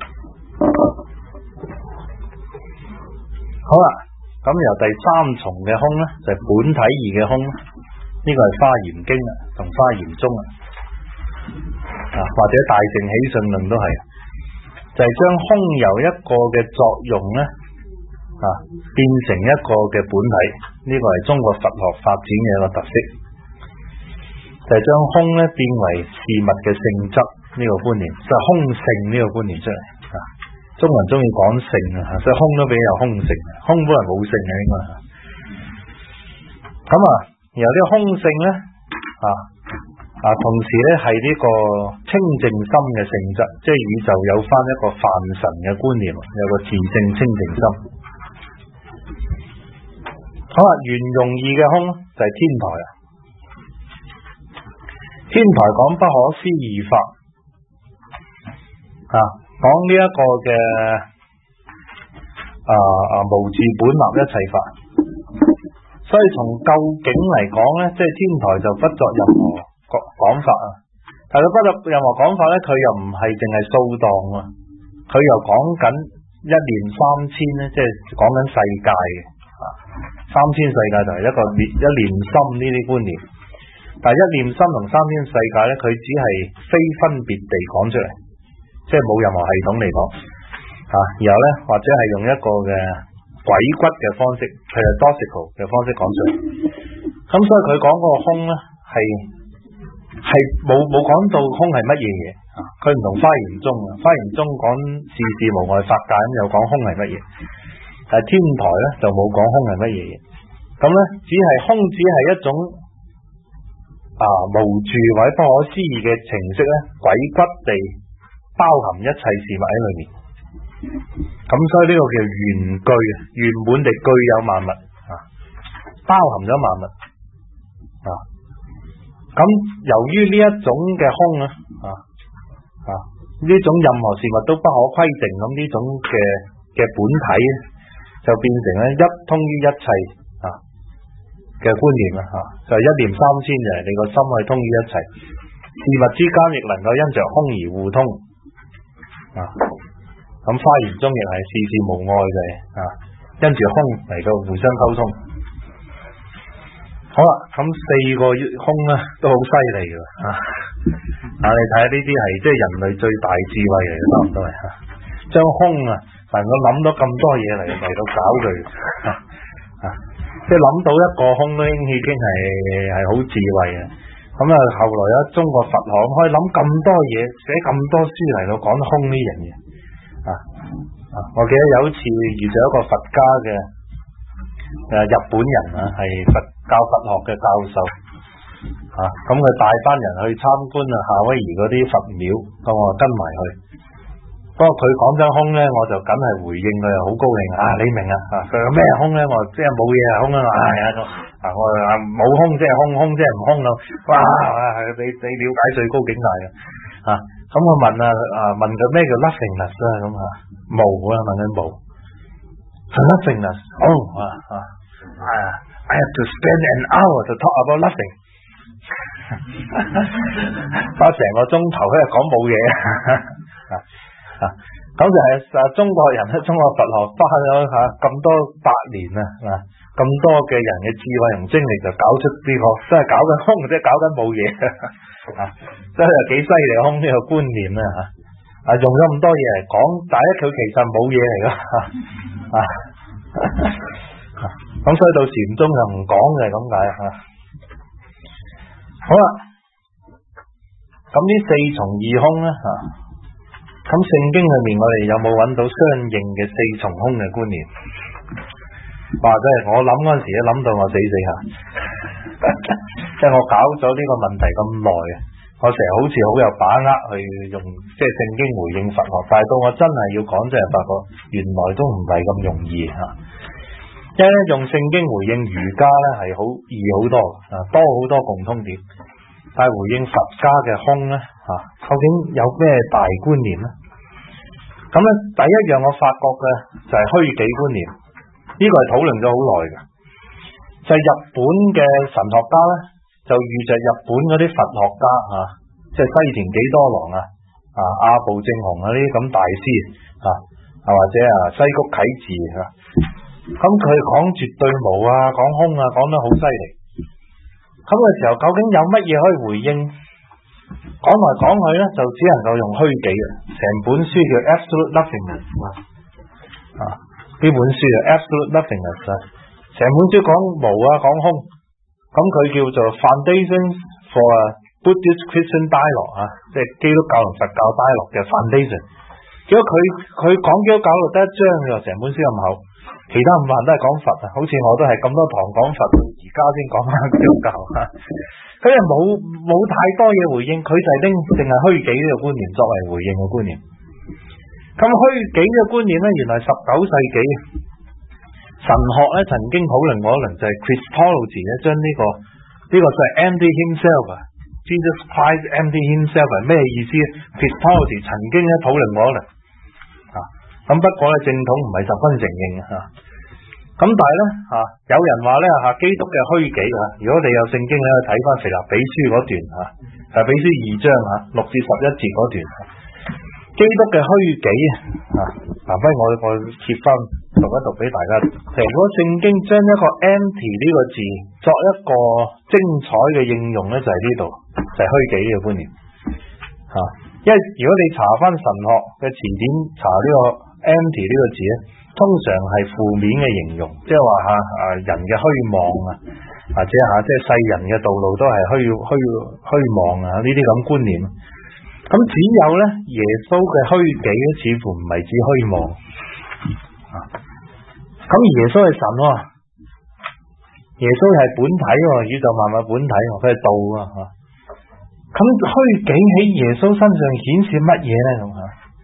好啦。咁由第三重嘅空咧，就係、是、本體義嘅空，呢、這個係華嚴經啊，同華嚴宗啊，啊或者大乘起信論都係，就係、是、將空由一個嘅作用咧，啊變成一個嘅本體，呢、這個係中國佛學發展嘅一個特色，就係、是、將空咧變為事物嘅性質呢、這個觀念，就係、是、空性呢個觀念出嚟啊。中文中意講性啊，所以空都比較空性，空本來冇性嘅應該。咁啊，然後呢個空性咧啊啊，同時咧係呢個清淨心嘅性質，即係宇宙有翻一個泛神嘅觀念，有個自性清淨心。好啦，圓融義嘅空就係天台啊，天台講不可思議法啊。講呢一個嘅啊啊無自本立一切法，所以從究竟嚟講咧，即係天台就不作任何講法啊。但係佢不作任何講法咧，佢又唔係淨係掃蕩啊，佢又講緊一念三千咧，即係講緊世界嘅啊，三千世界就係一個一念心呢啲觀念。但係一念心同三千世界咧，佢只係非分別地講出嚟，即係冇任何系統嚟講啊。然後咧，或者係用一個嘅鬼骨嘅方式，係 paradoxical 嘅方式講出嚟。咁所以佢講嗰個空咧，係係冇冇講到空係乜嘢嘢啊？佢唔同花嚴宗啊，花嚴宗講事事無礙法界，咁又講空係乜嘢？但係天台咧就冇講空係乜嘢嘢。咁咧只係空，只係一種啊無住或者不可思議嘅程式咧，鬼骨地包含一切事物喺裏面。咁所以呢個叫圓具，圓滿地具有萬物啊，包含咗萬物啊。咁由於呢一種嘅空啊啊啊呢種任何事物都不可規定，咁呢種嘅嘅本體就變成咧一通於一切啊嘅觀念啦吓，就係一念三千，就係你個心去通於一切事物之間，亦能夠因着空而互通啊。咁花嚴宗亦係事事無礙嘅啊，因住空嚟到互相溝通。好啦，咁四個空咧都好犀利嘅啊！啊，你睇下呢啲係即係人類最大智慧嚟嘅，差唔多係吓，將空啊能夠諗到咁多嘢嚟嚟到搞佢啊啊！即係諗到一個空都已經係係好智慧嘅。咁啊，後來咧中國佛學可以諗咁多嘢，寫咁多書嚟到講空呢樣嘢啊啊！我記得有一次遇到一個佛家嘅誒日本人啊，係佛教佛學嘅教授啊，咁佢帶班人去參觀啊夏威夷嗰啲佛廟，咁我跟埋去。不過佢講真空咧，我就梗係回應佢，好高興啊！你明啊？佢話咩空咧？我即係冇嘢係空啊！係啊，啊我話冇空即係空，空即係唔空咯。哇！你你了解最高境界嘅啊！咁我問啊啊問佢咩叫 nothingness 啊？咁啊無啊，問佢無。nothingness 哦啊啊啊！I have to spend an hour to talk about nothing 花成個鐘頭喺度講冇嘢啊啊！咁就係啊中國人咧，中國佛學花咗吓咁多百年啊，咁多嘅人嘅智慧同精力就搞出呢個，真係搞緊空，即係搞緊冇嘢啊！真係幾犀利空呢個觀念啊吓啊！用咗咁多嘢嚟講，但係佢其實冇嘢嚟噶啊！咁所以到禪宗就唔講嘅咁解吓。好啦，咁呢四重二空咧吓，咁聖經裏面我哋有冇揾到相應嘅四重空嘅觀念？哇！真係我諗嗰陣時咧，諗到我死死下，即係我搞咗呢個問題咁耐，我成日好似好有把握去用即係聖經回應佛學，但係到我真係要講，真係發覺原來都唔係咁容易吓。因為用聖經回應儒家咧係好易好多啊，多好多共通點。但係回應佛家嘅空咧吓，究竟有咩大觀念咧？咁咧第一樣我發覺嘅就係虛己觀念，呢個係討論咗好耐嘅。就係日本嘅神學家咧，就遇着日本嗰啲佛學家吓，即係西田幾多郎啊、啊阿部正雄啊呢啲咁大師啊，啊或者啊西谷啟治啊。咁佢講絕對無啊，講空啊，講得好犀利。咁嘅時候，究竟有乜嘢可以回應？講來講去咧，就只能夠用虛己啊。成本書叫 Absolute Nothingness 啊，呢本書叫 Absolute Nothingness 啊。成本書講無啊，講空。咁佢叫做 Foundations for a Buddhist Christian Dialogue 啊，即係基督教同佛教 dialogue 嘅 foundation。結果佢佢講基督教就得一章，又成本書咁厚。其他五萬都係講佛啊，好似我都係咁多堂講佛，而家先講翻基督教啊。佢又冇冇太多嘢回應，佢就係拎淨係虛己呢個觀念作為回應嘅觀念。咁虛己嘅觀念咧，原來十九世紀神學咧曾經討論過一輪，就係 Christology 咧，將呢個呢個就係 empty himself 啊 ，Jesus Christ empty himself 係咩意思 ？Christology 曾經咧討論過一輪啊。咁不過咧正統唔係十分承認啊。咁但係咧吓，有人話咧吓，基督嘅虛己啊，如果你有聖經咧，睇翻腓立比書嗰段吓，腓立比書二章吓六至十一節嗰段，基基督嘅虛己啊！嗱，不如我我貼翻讀一讀俾大家。其實如果聖經將一個 empty 呢個字作一個精彩嘅應用咧，就係呢度，就係虛己呢個觀念吓。因為如果你查翻神學嘅詞典，查呢個 empty 呢個字咧，通常係負面嘅形容，即係話吓啊人嘅虛妄啊，或者吓即係世人嘅道路都係虛虛虛妄啊，呢啲咁觀念。咁只有咧耶穌嘅虛己咧，似乎唔係指虛妄啊。咁耶穌係神喎，耶穌係本體喎，宇宙萬物本體喎，佢係道啊吓。咁虛己喺耶穌身上顯示乜嘢咧咁吓？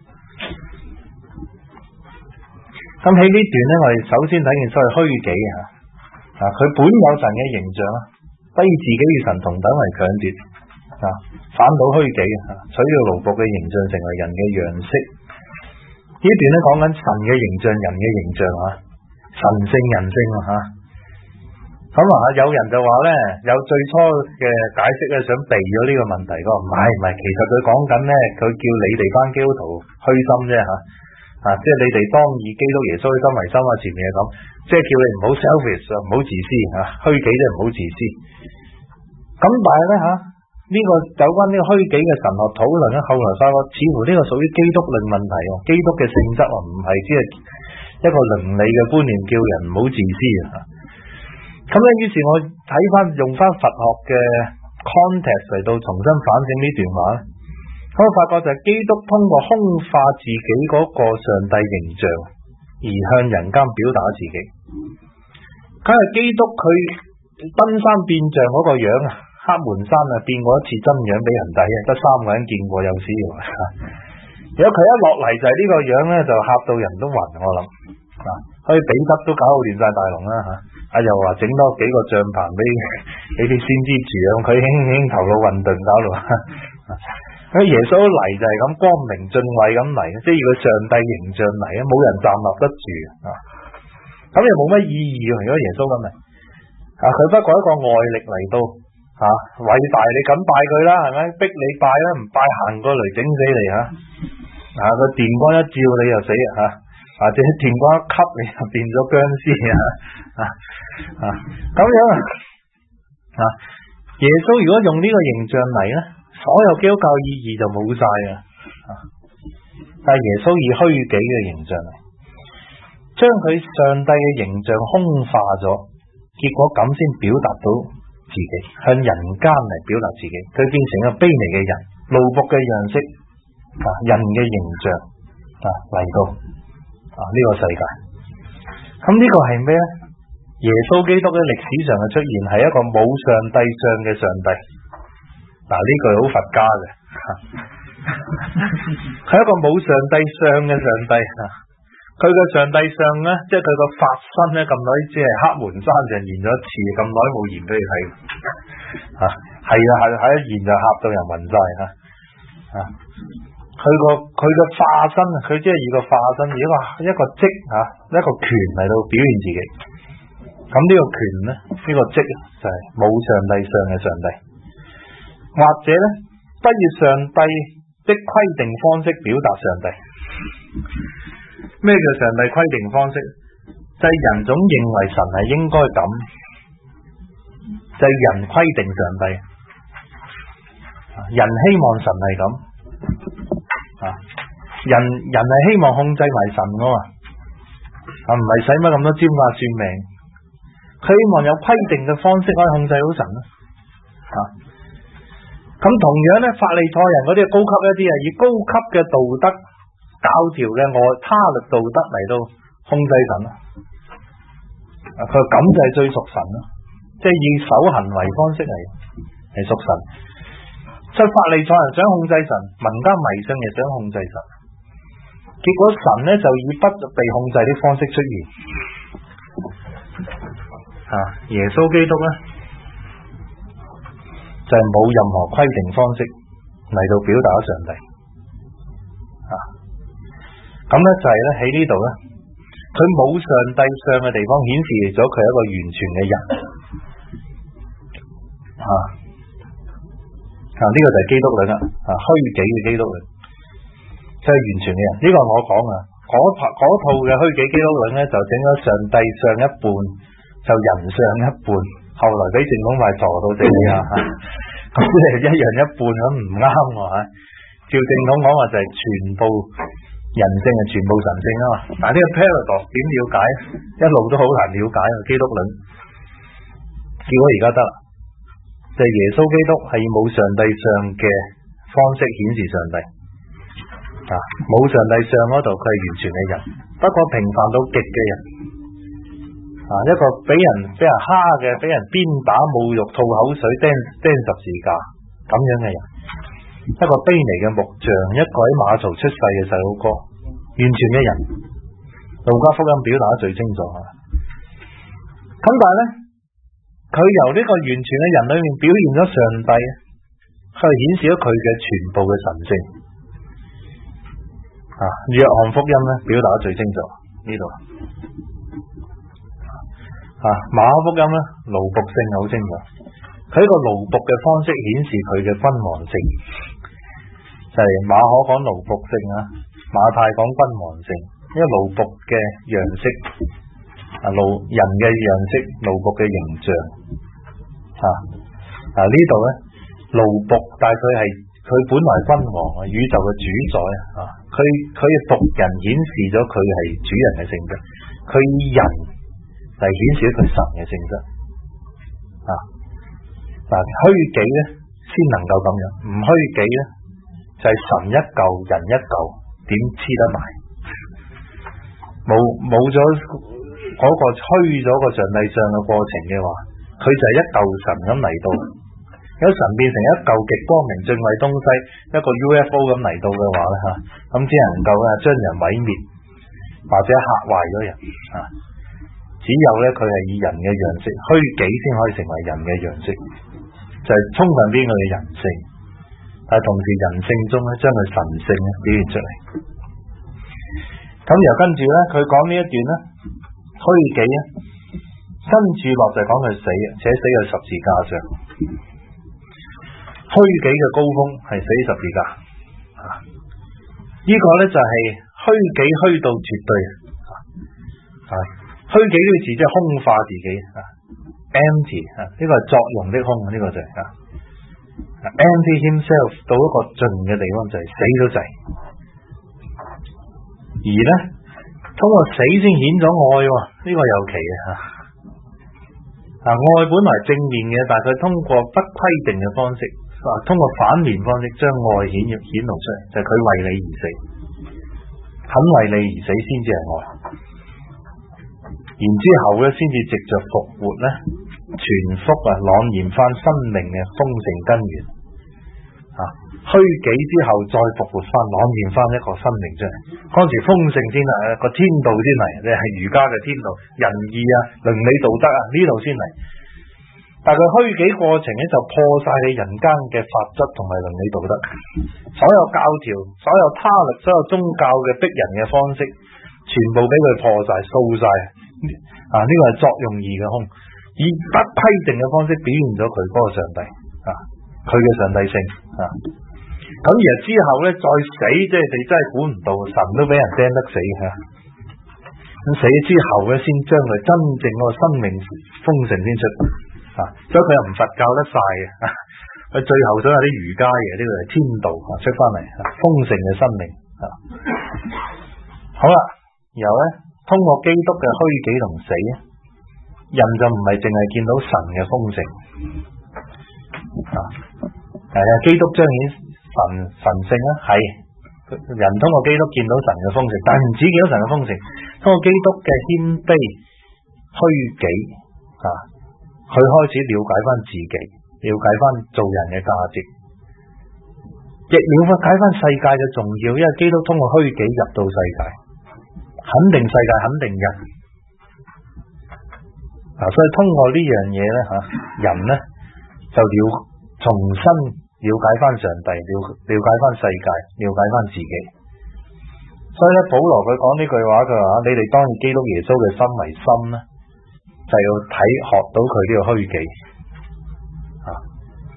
咁喺呢段咧，我哋首先睇見所謂虛己啊，啊佢本有神嘅形象啊，不以自己與神同等為強奪啊，反倒虛己啊，取了奴僕嘅形象，成為人嘅樣式。呢段咧講緊神嘅形象、人嘅形象啊，神性人性啊吓。咁啊，有人就話咧，有最初嘅解釋咧，想避咗呢個問題。佢話唔係唔係，其實佢講緊咧，佢叫你哋班基督徒虛心啫吓。啊！即係你哋當以基督耶穌嘅心為心啊，前面係咁，即係叫你唔好 selfish 啊，唔好自私啊，虛己即係唔好自私。咁但係咧吓，呢個有關呢個虛己嘅神學討論咧，後來發覺似乎呢個屬於基督論問題喎，基督嘅性質啊，唔係只係一個倫理嘅觀念，叫人唔好自私啊。咁咧，於是我睇翻用翻佛學嘅 context 嚟到重新反省呢段話咧。我發覺就係基督通過空化自己嗰個上帝形象而向人間表達自己。佢係基督佢登山變像嗰個樣啊，黑門山啊變過一次真樣俾人睇，得三個人見過有史以來。如果佢一落嚟就係呢個樣咧，就嚇到人都暈。我諗啊，可以彼得都搞到亂晒大龍啦吓。啊又話整多幾個帳篷俾俾啲先知住啊，佢輕輕頭腦混沌搞到。佢耶穌嚟就係咁光明俊偉咁嚟，即係以佢上帝形象嚟啊，冇人站立得住啊！咁又冇乜意義啊！如果耶穌咁嚟啊，佢不過一個外力嚟到啊，偉大你咁拜佢啦，係咪？逼你拜啦，唔拜行過嚟整死你吓啊！個電光一照你就死啊，或者電光一吸你就變咗僵屍啊啊啊！咁樣啊，耶穌如果用呢個形象嚟咧，所有基督教意義就冇晒啊！但係耶穌以虛己嘅形象嚟，將佢上帝嘅形象空化咗，結果咁先表達到自己，向人間嚟表達自己。佢變成一個卑微嘅人，奴僕嘅樣式啊，人嘅形象啊嚟到啊呢個世界。咁呢個係咩咧？耶穌基督嘅歷史上嘅出現係一個冇上帝相嘅上帝。嗱，呢句好佛家嘅，係一個冇上帝相嘅上帝啊！佢嘅上帝相咧，即係佢個法身咧，咁耐只係黑門山上現咗一次，咁耐冇現俾你睇啊！係啊，係係一現就嚇到人暈晒啊！啊，佢個佢嘅化身啊，佢即係以個化身，以一個一個職啊，一個權嚟到表現自己。咁呢個權咧，呢個職就係冇上帝相嘅上帝。或者咧，不以上帝的規定方式表達上帝。咩叫上帝規定方式？就係、是、人總認為神係應該咁，就係、是、人規定上帝。人希望神係咁啊，人人係希望控制埋神噶嘛，啊唔係使乜咁多占卦算命，佢希望有規定嘅方式可以控制到神啊。咁同樣咧，法利賽人嗰啲高級一啲啊，以高級嘅道德教條嘅外他律道德嚟到控制神啊，佢咁就係最屬神咯，即係以守行為方式嚟係屬神。所以法利賽人想控制神，民間迷信亦想控制神，結果神咧就以不被控制的方式出現啊，耶穌基督咧就係、是、冇任何規定方式嚟到表達上帝啊，咁咧就係咧喺呢度咧，佢冇上帝相嘅地方顯示咗佢係一個完全嘅人啊，啊呢、這個就係基督論啦，啊虛己嘅基督論，就就係完全嘅人。呢、這個我講啊，嗰嗰套嘅虛己基督論咧，就整咗上帝上一半，就人上一半，後來俾正統派坐到死啊！咁即係一樣一半咁唔啱喎嚇。照正統講話就係全部人性係全部神性啊嘛。但係呢個 paradox 點了解？一路都好難了解啊！基督論結果而家得啦，就係、耶穌基督係冇上帝上嘅方式顯示上帝啊，冇上帝上嗰度佢係完全嘅人，不過平凡到極嘅人啊，一個俾人俾人蝦嘅，俾人鞭打侮辱吐口水釘釘十字架咁樣嘅人，一個卑微嘅木匠，一個喺馬槽出世嘅細佬哥，完全嘅人。路加福音表達得最清楚啊。咁但係咧，佢由呢個完全嘅人裏面表現咗上帝，佢係顯示咗佢嘅全部嘅神性啊。約翰福音咧表達得最清楚呢度啊。馬可福音咧奴僕性好清楚，佢呢個奴僕嘅方式顯示佢嘅君王性，就係、是、馬可講奴僕性啊，馬太講君王性，呢個奴僕嘅樣式啊，奴人嘅樣式，奴僕嘅形象啊。啊呢度咧奴僕，但係佢係佢本來君王啊，宇宙嘅主宰啊，佢佢嘅僕人顯示咗佢係主人嘅性質，佢人嚟顯示咗佢神嘅性質啊。嗱，虛己咧先能夠咁樣，唔虛己咧就係、是、神一嚿人一嚿，點黐得埋？冇冇咗嗰個虛咗個上帝上嘅過程嘅話，佢就係一嚿神咁嚟到。有神變成一嚿極光明俊偉東西，一個 U F O 咁嚟到嘅話咧吓，咁只能夠啊將人毀滅或者嚇壞咗人啊。只有咧佢係以人嘅樣式，虛己先可以成為人嘅樣式，就係、是、充分邊佢嘅人性，但係同時人性中咧將佢神性咧表現出嚟。咁由跟住咧，佢講呢一段咧，虛己咧，跟住落就講佢死，且死喺十字架上。虛己嘅高峰係死十字架，啊，呢、這個咧就係虛己虛到絕對啊！虛己呢個字即係空化自己啊 ，empty 啊，呢個係作用的空，呢、這個就係、是、啊 ，empty himself 到一個盡嘅地方就係、是、死咗滯，而咧通過死先顯咗愛，呢、這個有奇嘅吓。啊，愛本來正面嘅，但係佢通過不規定嘅方式，啊，通過反面方式將愛顯顯露出嚟，就係、是、佢為你而死，肯為你而死先至係愛。然之後咧，先至藉着復活咧，全福啊，朗然翻生命嘅豐盛根源啊，虛己之後再復活翻，朗然翻一個生命出嚟。嗰時豐盛先嚟，個天道先嚟，你係儒家嘅天道，仁義啊，倫理道德啊，呢度先嚟。但係佢虛己過程咧，就破晒你人間嘅法則同埋倫理道德，所有教條、所有他律、所有宗教嘅逼人嘅方式，全部俾佢破晒、掃晒。啊！呢、這個係作用義嘅空，以不規定嘅方式表現咗佢嗰個上帝啊，佢嘅上帝性啊。咁而之後咧再死，即係你真係估唔到，神都俾人釘得死吓。咁、啊、死之後咧，先將佢真正嗰個生命豐盛先出啊。所以佢又唔佛教得晒嘅，佢、啊、最後想有啲儒家嘢，呢、這個係天道啊出翻嚟，豐盛嘅生命啊。好啦，然後咧。通過基督嘅虛己同死，人就唔係淨係見到神嘅豐盛啊，係啊，基督彰顯神神性啦，係人通過基督見到神嘅豐盛，但係唔止見到神嘅豐盛，通過基督嘅謙卑虛己啊，佢開始了解翻自己，了解翻做人嘅價值，亦了解翻世界嘅重要，因為基督通過虛己入到世界。肯定世界，肯定人啊！所以通過呢樣嘢咧吓，人咧就了重新了解翻上帝，了了解翻世界，了解翻自己。所以咧，保羅佢講呢句話，佢話：你哋當以基督耶穌嘅心為心咧，就要睇學到佢呢個虛己啊！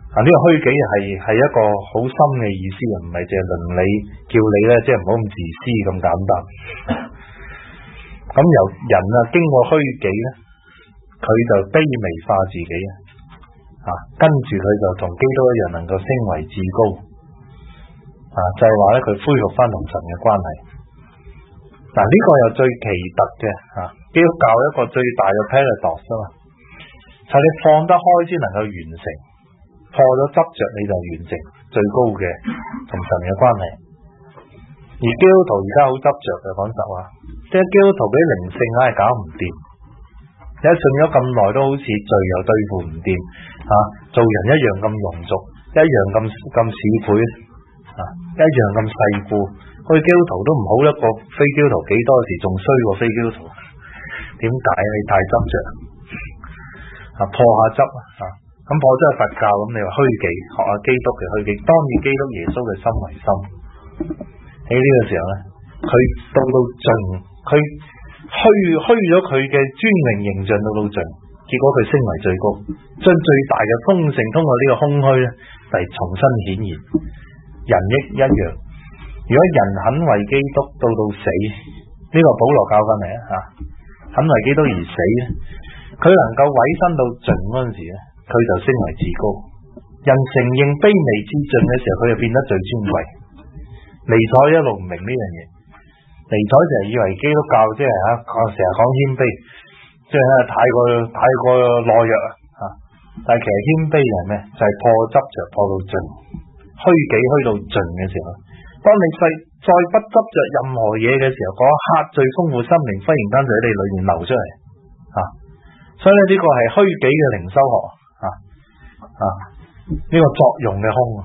啊，呢、這個虛己係係一個好深嘅意思，唔係淨係倫理叫你咧，即係唔好咁自私咁簡單。咁由人啊經過虛己咧，佢就卑微化自己啊，跟住佢就同基督一樣，能夠升為至高啊，就係話咧佢恢復翻同神嘅關係。嗱、啊，呢、這個又最奇特嘅啊，基督教一個最大嘅 paradox 啊嘛，就係你放得開先能夠完成。破咗執着你就完成最高嘅同神嘅關係，而基督徒而家好執着嘅，講實話，即係基督徒俾靈性硬係搞唔掂，一信咗咁耐都好似罪又對付唔掂啊，做人一樣咁庸俗，一樣咁咁市儈啊，一樣咁世故，好似基督徒都唔好一個非基督徒幾多時仲衰過非基督徒，點解你太執着啊？破下執啊！咁破咗係佛教，咁你話虛己，學下基督嘅虛己，當以基督耶穌嘅心為心。喺呢個時候咧，佢到到盡，佢虛虛咗佢嘅尊榮形象到到盡，結果佢升為最高，將最大嘅豐盛通過呢個空虛咧，嚟重新顯現。人亦一樣，如果人肯為基督到到死，呢、這個保羅教緊嚟啊吓，肯為基督而死咧，佢能夠委身到盡嗰陣時咧，佢就升為至高。人承認卑微之盡嘅時候，佢就變得最尊貴。尼采一路唔明呢樣嘢，尼采就係以為基督教即係吓，成日講謙卑，即係太過太過懦弱啊吓。但係其實謙卑係咩？就係、是、破執着破到盡，虛己虛到盡嘅時候，當你再再不執着任何嘢嘅時候，嗰一刻最豐富心靈忽然間就喺你裏面流出嚟啊！所以呢呢個係虛己嘅靈修學啊啊！呢、這個作用嘅空啊！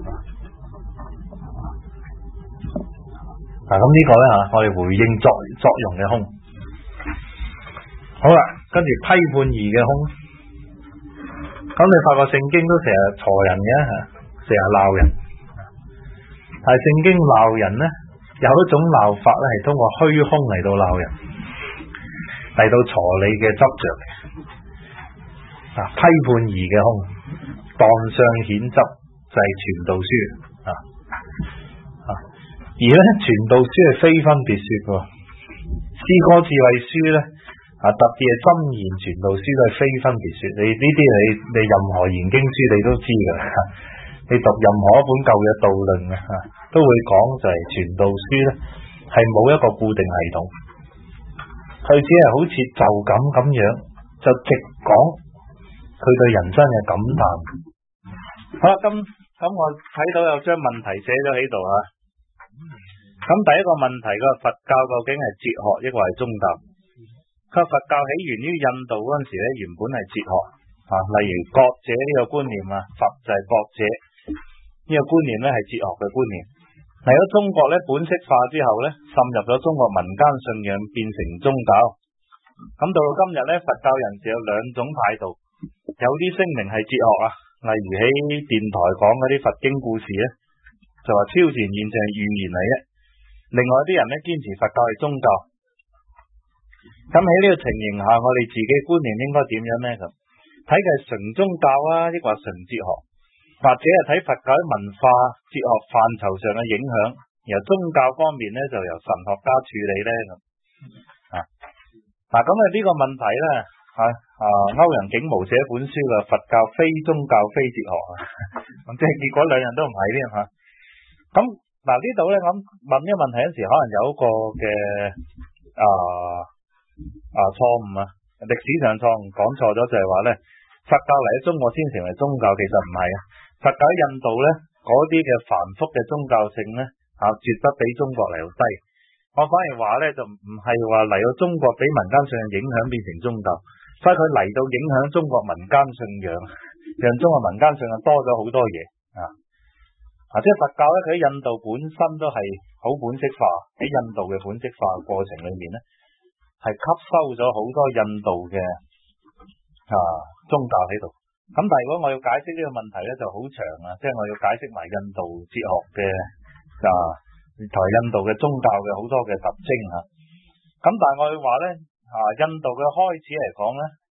嗱咁呢個咧吓，我哋回應作作用嘅空。好啦，跟住批判義嘅空。咁你發覺聖經都成日鋤人嘅吓，成日鬧人。但係聖經鬧人咧，有一種鬧法咧，係通過虛空嚟到鬧人，嚟到鋤你嘅執着嘅。啊，批判義嘅空，當上譴責就係傳道書啊啊！而咧傳道書係非分別說嘅，詩歌智慧書咧啊，特別係箴言傳道書都係非分別說。你呢啲你你任何研經書你都知嘅，你讀任何一本舊嘅道論啊，都會講就係傳道書咧係冇一個固定系統，佢只係好似就咁咁樣就直講佢對人生嘅感嘆。好啦，咁咁我睇到有張問題寫咗喺度啊。咁第一個問題，個佛教究竟係哲學抑或係宗教？佢佛教起源於印度嗰陣時咧，原本係哲學啊，例如覺者呢個觀念啊，佛就係覺者呢個觀念咧係哲學嘅觀念。嚟咗中國咧本色化之後咧，滲入咗中國民間信仰，變成宗教。咁到到今日咧，佛教人士有兩種態度，有啲聲明係哲學啊，例如喺電台講嗰啲佛經故事咧，就話超前現象係預言嚟嘅。另外啲人咧堅持佛教係宗教。咁喺呢個情形下，我哋自己觀念應該點樣呢？咁睇嘅係純宗教啊，抑或純哲學，或者係睇佛教喺文化哲學範疇上嘅影響，由宗教方面咧就由神學家處理咧咁啊。嗱咁啊呢個問題咧啊啊歐陽竟無寫本書嘅佛教非宗教非哲學啊，咁即係結果兩樣都唔係添吓。咁嗱呢度咧咁問呢個問題嗰時，可能有一個嘅啊啊錯誤啊，歷史上錯誤講錯咗，就係話咧佛教嚟喺中國先成為宗教，其實唔係啊。佛教喺印度咧嗰啲嘅繁複嘅宗教性咧啊，絕不比中國嚟到低。我反而話咧就唔係話嚟到中國俾民間信仰影響變成宗教，所以佢嚟到影響中國民間信仰，讓中國民間信仰多咗好多嘢啊。啊，即係佛教咧，佢喺印度本身都係好本色化，喺印度嘅本色化過程裏面咧，係吸收咗好多印度嘅啊宗教喺度。咁但係如果我要解釋呢個問題咧，就好長啊，即係我要解釋埋印度哲學嘅啊同埋印度嘅宗教嘅好多嘅特徵吓。咁但係我要話咧啊，印度嘅開始嚟講咧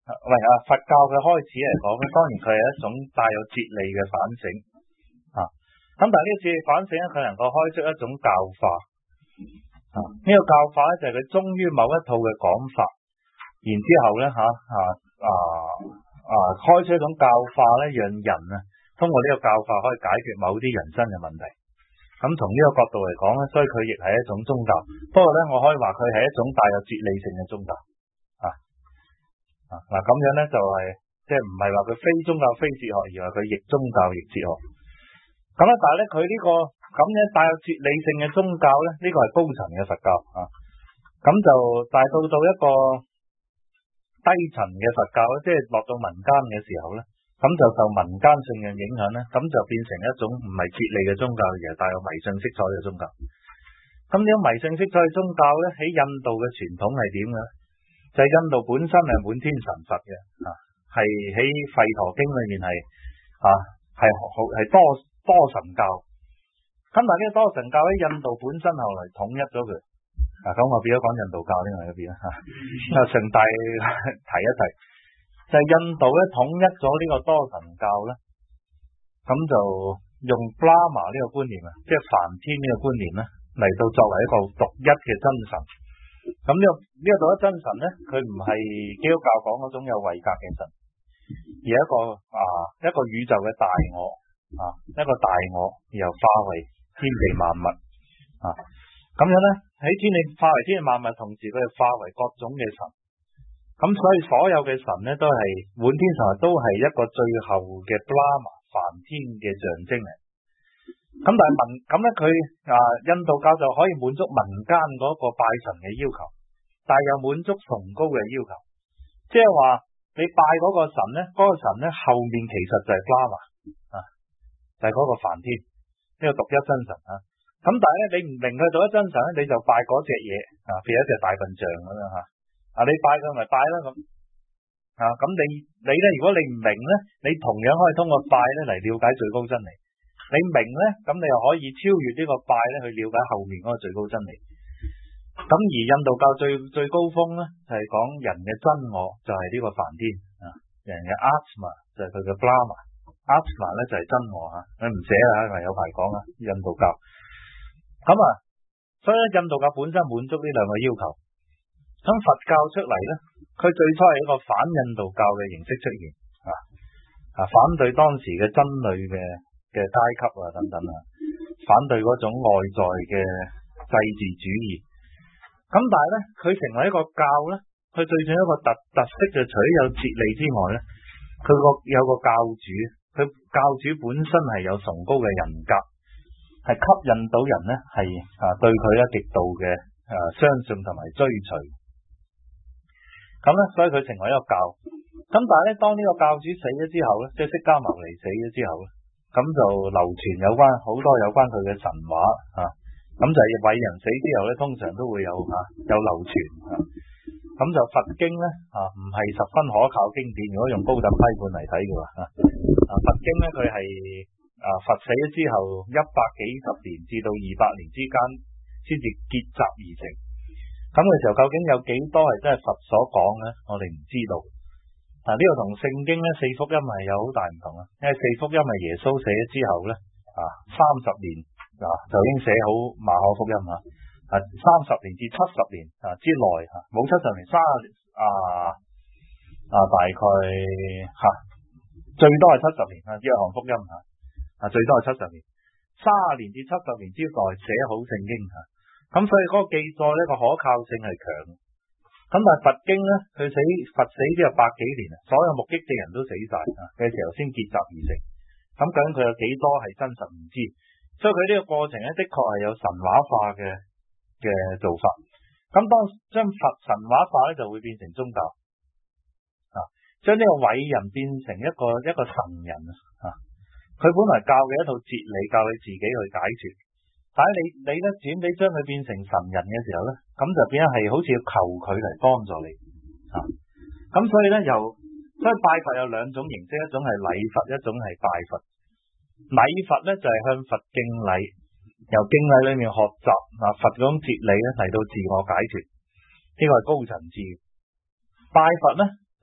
喂啊，佛教嘅開始嚟講咧，當然佢係一種帶有哲理嘅反省啊。咁但係呢個哲理反省咧，佢能夠開出一種教化啊。呢、這個教化咧就係佢忠於某一套嘅講法，然之後咧吓啊啊啊開出一種教化咧，讓人啊通過呢個教化可以解決某啲人生嘅問題。咁從呢個角度嚟講咧，所以佢亦係一種宗教。不過咧，我可以話佢係一種帶有哲理性嘅宗教啊啊嗱，咁樣咧就係即係唔係話佢非宗教非哲學，而係佢亦宗教亦哲學。咁咧，但係咧佢呢個咁樣帶有哲理性嘅宗教咧，呢、這個係高層嘅佛教啊。咁就但係到到一個低層嘅佛教咧，即係落到民間嘅時候咧。咁就受民間信仰影響咧，咁就變成一種唔係哲理嘅宗教，而係帶有迷信色彩嘅宗教。咁呢種迷信色彩嘅宗教咧，喺印度嘅傳統係點嘅咧？就係、是、印度本身係滿天神佛嘅，啊，係喺吠陀經裏面係啊係好係多多神教。咁但係呢個多神教喺印度本身後來統一咗佢，啊咁我變咗講印度教呢個喺邊啊？啊順帶提一提。就係印度咧統一咗呢個多神教咧，咁就用 Brahma 呢個觀念啊，即係梵天呢個觀念咧嚟到作為一個獨一嘅真神。咁呢個呢個獨一真神咧，佢唔係基督教講嗰種有位格嘅神，而係一個啊一個宇宙嘅大我啊一個大我，然後化為天地萬物啊。咁樣咧喺天地化為天地萬物，同時佢係化為各種嘅神。咁所以所有嘅神咧都係滿天神，都係一個最後嘅 Brahma 梵天嘅象徵嚟。咁但係民咁咧佢啊印度教就可以滿足民間嗰個拜神嘅要求，但係又滿足崇高嘅要求。即係話你拜嗰個神咧，嗰、嗰個神咧後面其實就係 Brahma 啊，就係、是、嗰個梵天呢、呢個獨一真神啊。咁但係咧你唔明佢獨一真神咧，你就拜嗰隻嘢啊，譬如一隻大笨象咁樣吓。啊！你拜佢咪拜啦咁啊！咁你你咧，如果你唔明咧，你同樣可以通過拜咧嚟了解最高真理。你明咧，咁你又可以超越呢個拜咧去了解後面嗰個最高真理。咁而印度教最最高峰咧，就係、是、講人嘅真我就係呢個梵天啊，人嘅 Atma 就係佢嘅 Brahma，Atma 咧就係真我吓。你唔寫啊，因為有排講啊，印度教。咁啊，所以咧印度教本身滿足呢兩個要求。咁佛教出嚟咧，佢最初係一個反印度教嘅形式出現啊，啊反對當時嘅僧侶嘅嘅階級啊等等啊，反對嗰種外在嘅祭祀主義。咁但係咧，佢成為一個教咧，佢最重要一個特特色就除咗有哲理之外咧，佢個有個教主，佢教主本身係有崇高嘅人格，係吸引到人咧係啊對佢咧極度嘅啊相信同埋追隨。咁咧，所以佢成為一個教。咁但係咧，當呢個教主死咗之後咧，即係釋迦牟尼死咗之後咧，咁就流傳有關好多有關佢嘅神話啊。咁就係偉人死之後咧，通常都會有啊有流傳啊。咁就佛經咧啊，唔係十分可靠經典。如果用高等批判嚟睇嘅話啊，啊佛經咧佢係啊佛死咗之後一百幾十年至到二百年之間先至結集而成。咁嘅時候，究竟有幾多係真係佛所講咧？我哋唔知道。嗱、啊，呢、這個同聖經咧四福音係有好大唔同啊。因為四福音係耶穌死咗之後咧，啊三十年啊就已經寫好馬可福音啊。啊三十年至七十年啊之內吓，冇七十年三十年啊啊大概吓、啊、最多係七十年啊。約翰福音吓啊最多係七十年，三十年至七十年之內寫好聖經吓。咁所以嗰個記載呢個可靠性係強，咁但係佛經咧，佢死佛死之後百幾年啊，所有目擊嘅人都死晒啊嘅時候先結集而成，咁究竟佢有幾多係真實唔知，所以佢呢個過程咧的確係有神話化嘅嘅做法，咁當將佛神話化咧就會變成宗教啊，將呢個偉人變成一個一個神人啊，佢本來教嘅一套哲理，教你自己去解決。但係你你咧轉你將佢變成神人嘅時候咧，咁就變咗係好似要求佢嚟幫助你啊。咁所以咧，由所以拜佛有兩種形式，一種係禮佛，一種係拜佛。禮佛咧就係向佛敬禮，由敬禮裏面學習啊佛嗰種哲理咧嚟到自我解脫，呢個係高層次。拜佛咧就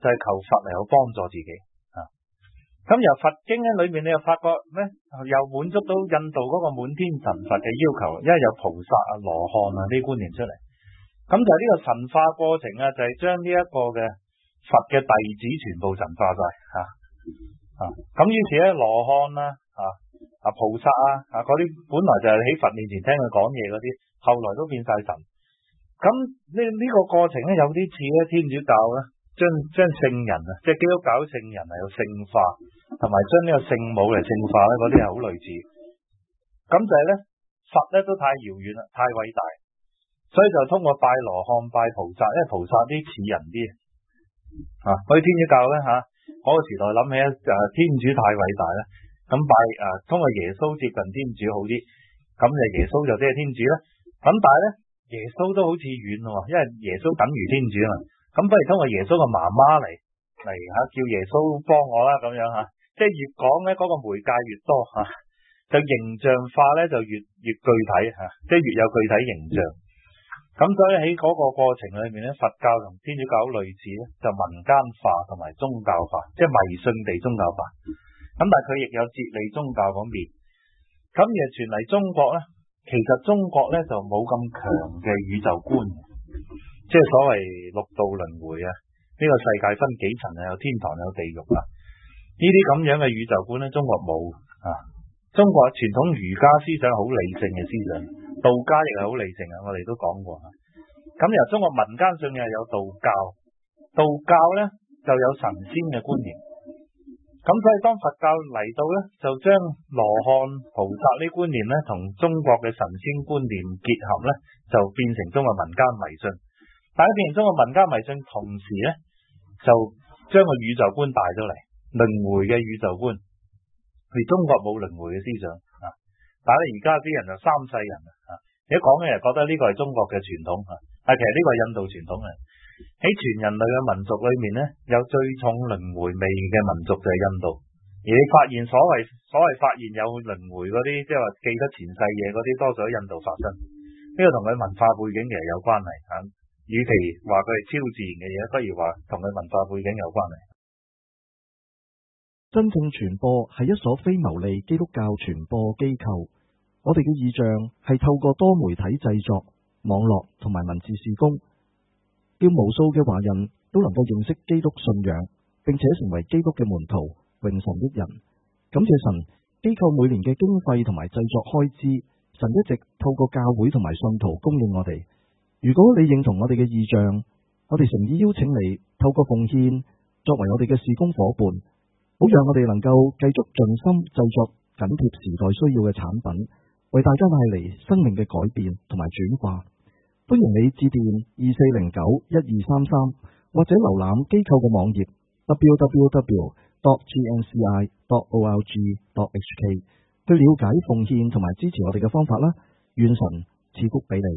就係求佛嚟有幫助自己啊。咁由佛經咧裏面，你又發覺咩？又滿足到印度嗰個滿天神佛嘅要求，因為有菩薩啊、羅漢啊呢啲觀念出嚟。咁就係呢個神化過程啊，就係將呢一個嘅佛嘅弟子全部神化晒吓啊。咁於是咧，羅漢啦啊啊菩薩啊啊嗰啲本來就係喺佛面前聽佢講嘢嗰啲，後來都變晒神。咁呢呢個過程咧，有啲似咧天主教咧，將將聖人啊，即係基督教聖人係有聖化，同埋將呢個聖母嚟聖化咧，嗰啲係好類似。咁就係咧，佛咧都太遙遠啦，太偉大，所以就通過拜羅漢、拜菩薩，因為菩薩啲似人啲啊。我哋天主教咧吓，嗰個時代諗起咧就係天主太偉大啦，咁拜啊通過耶穌接近天主好啲，咁就耶穌就即係天主啦。咁但係咧，耶穌都好似遠喎，因為耶穌等於天主啊嘛。咁不如通過耶穌嘅媽媽嚟嚟吓，叫耶穌幫我啦咁樣吓，即係越講咧嗰個媒介越多吓，就形象化咧就越越具體吓，即係越有具體形象。咁所以喺嗰個過程裏面咧，佛教同天主教好類似咧，就民間化同埋宗教化，即係迷信地宗教化。咁但係佢亦有哲理宗教嗰面。咁而傳嚟中國咧，其實中國咧就冇咁強嘅宇宙觀，即係所謂六道輪迴啊，呢個世界分幾層啊，有天堂有地獄啊，呢啲咁樣嘅宇宙觀咧，中國冇啊。中國傳統儒家思想好理性嘅思想，道家亦係好理性啊，我哋都講過。咁由中國民間信仰有道教，道教咧就有神仙嘅觀念。咁所以當佛教嚟到咧，就將羅漢菩薩呢觀念咧，同中國嘅神仙觀念結合咧，就變成中國民間迷信。但係變成中國民間迷信，同時咧就將個宇宙觀帶咗嚟，輪迴嘅宇宙觀。而中國冇輪迴嘅思想啊，但係而家啲人就三世人啊，一講嘅人覺得呢個係中國嘅傳統啊，但其實呢個係印度傳統嘅。喺全人類嘅民族裏面咧，有最重輪迴味嘅民族就係印度。而你發現所謂所謂發現有輪迴嗰啲，即係話記得前世嘢嗰啲，多數喺印度發生。呢個同佢文化背景其實有關係啊。與其話佢係超自然嘅嘢，不如話同佢文化背景有關係。 真正傳播係一所非牟利基督教傳播機構。我哋嘅意象係透過多媒體製作、網絡同埋文字事工，叫無數嘅華人都能夠認識基督信仰，並且成為基督嘅門徒，榮神益人。感謝神，機構每年嘅經費同埋製作開支，神一直透過教會同埋信徒供應我哋。如果你認同我哋嘅意象，我哋誠意邀請你透過奉獻作為我哋嘅事工伙伴，好讓我哋能夠繼續盡心製作緊貼時代需要嘅產品，為大家帶嚟生命嘅改變同埋轉化。歡迎你致電二四零九一二三三，或者瀏覽機構嘅網頁 double-u double-u double-u dot g n c i dot org dot h k 去了解奉獻同埋支持我哋嘅方法啦。願神賜福俾你。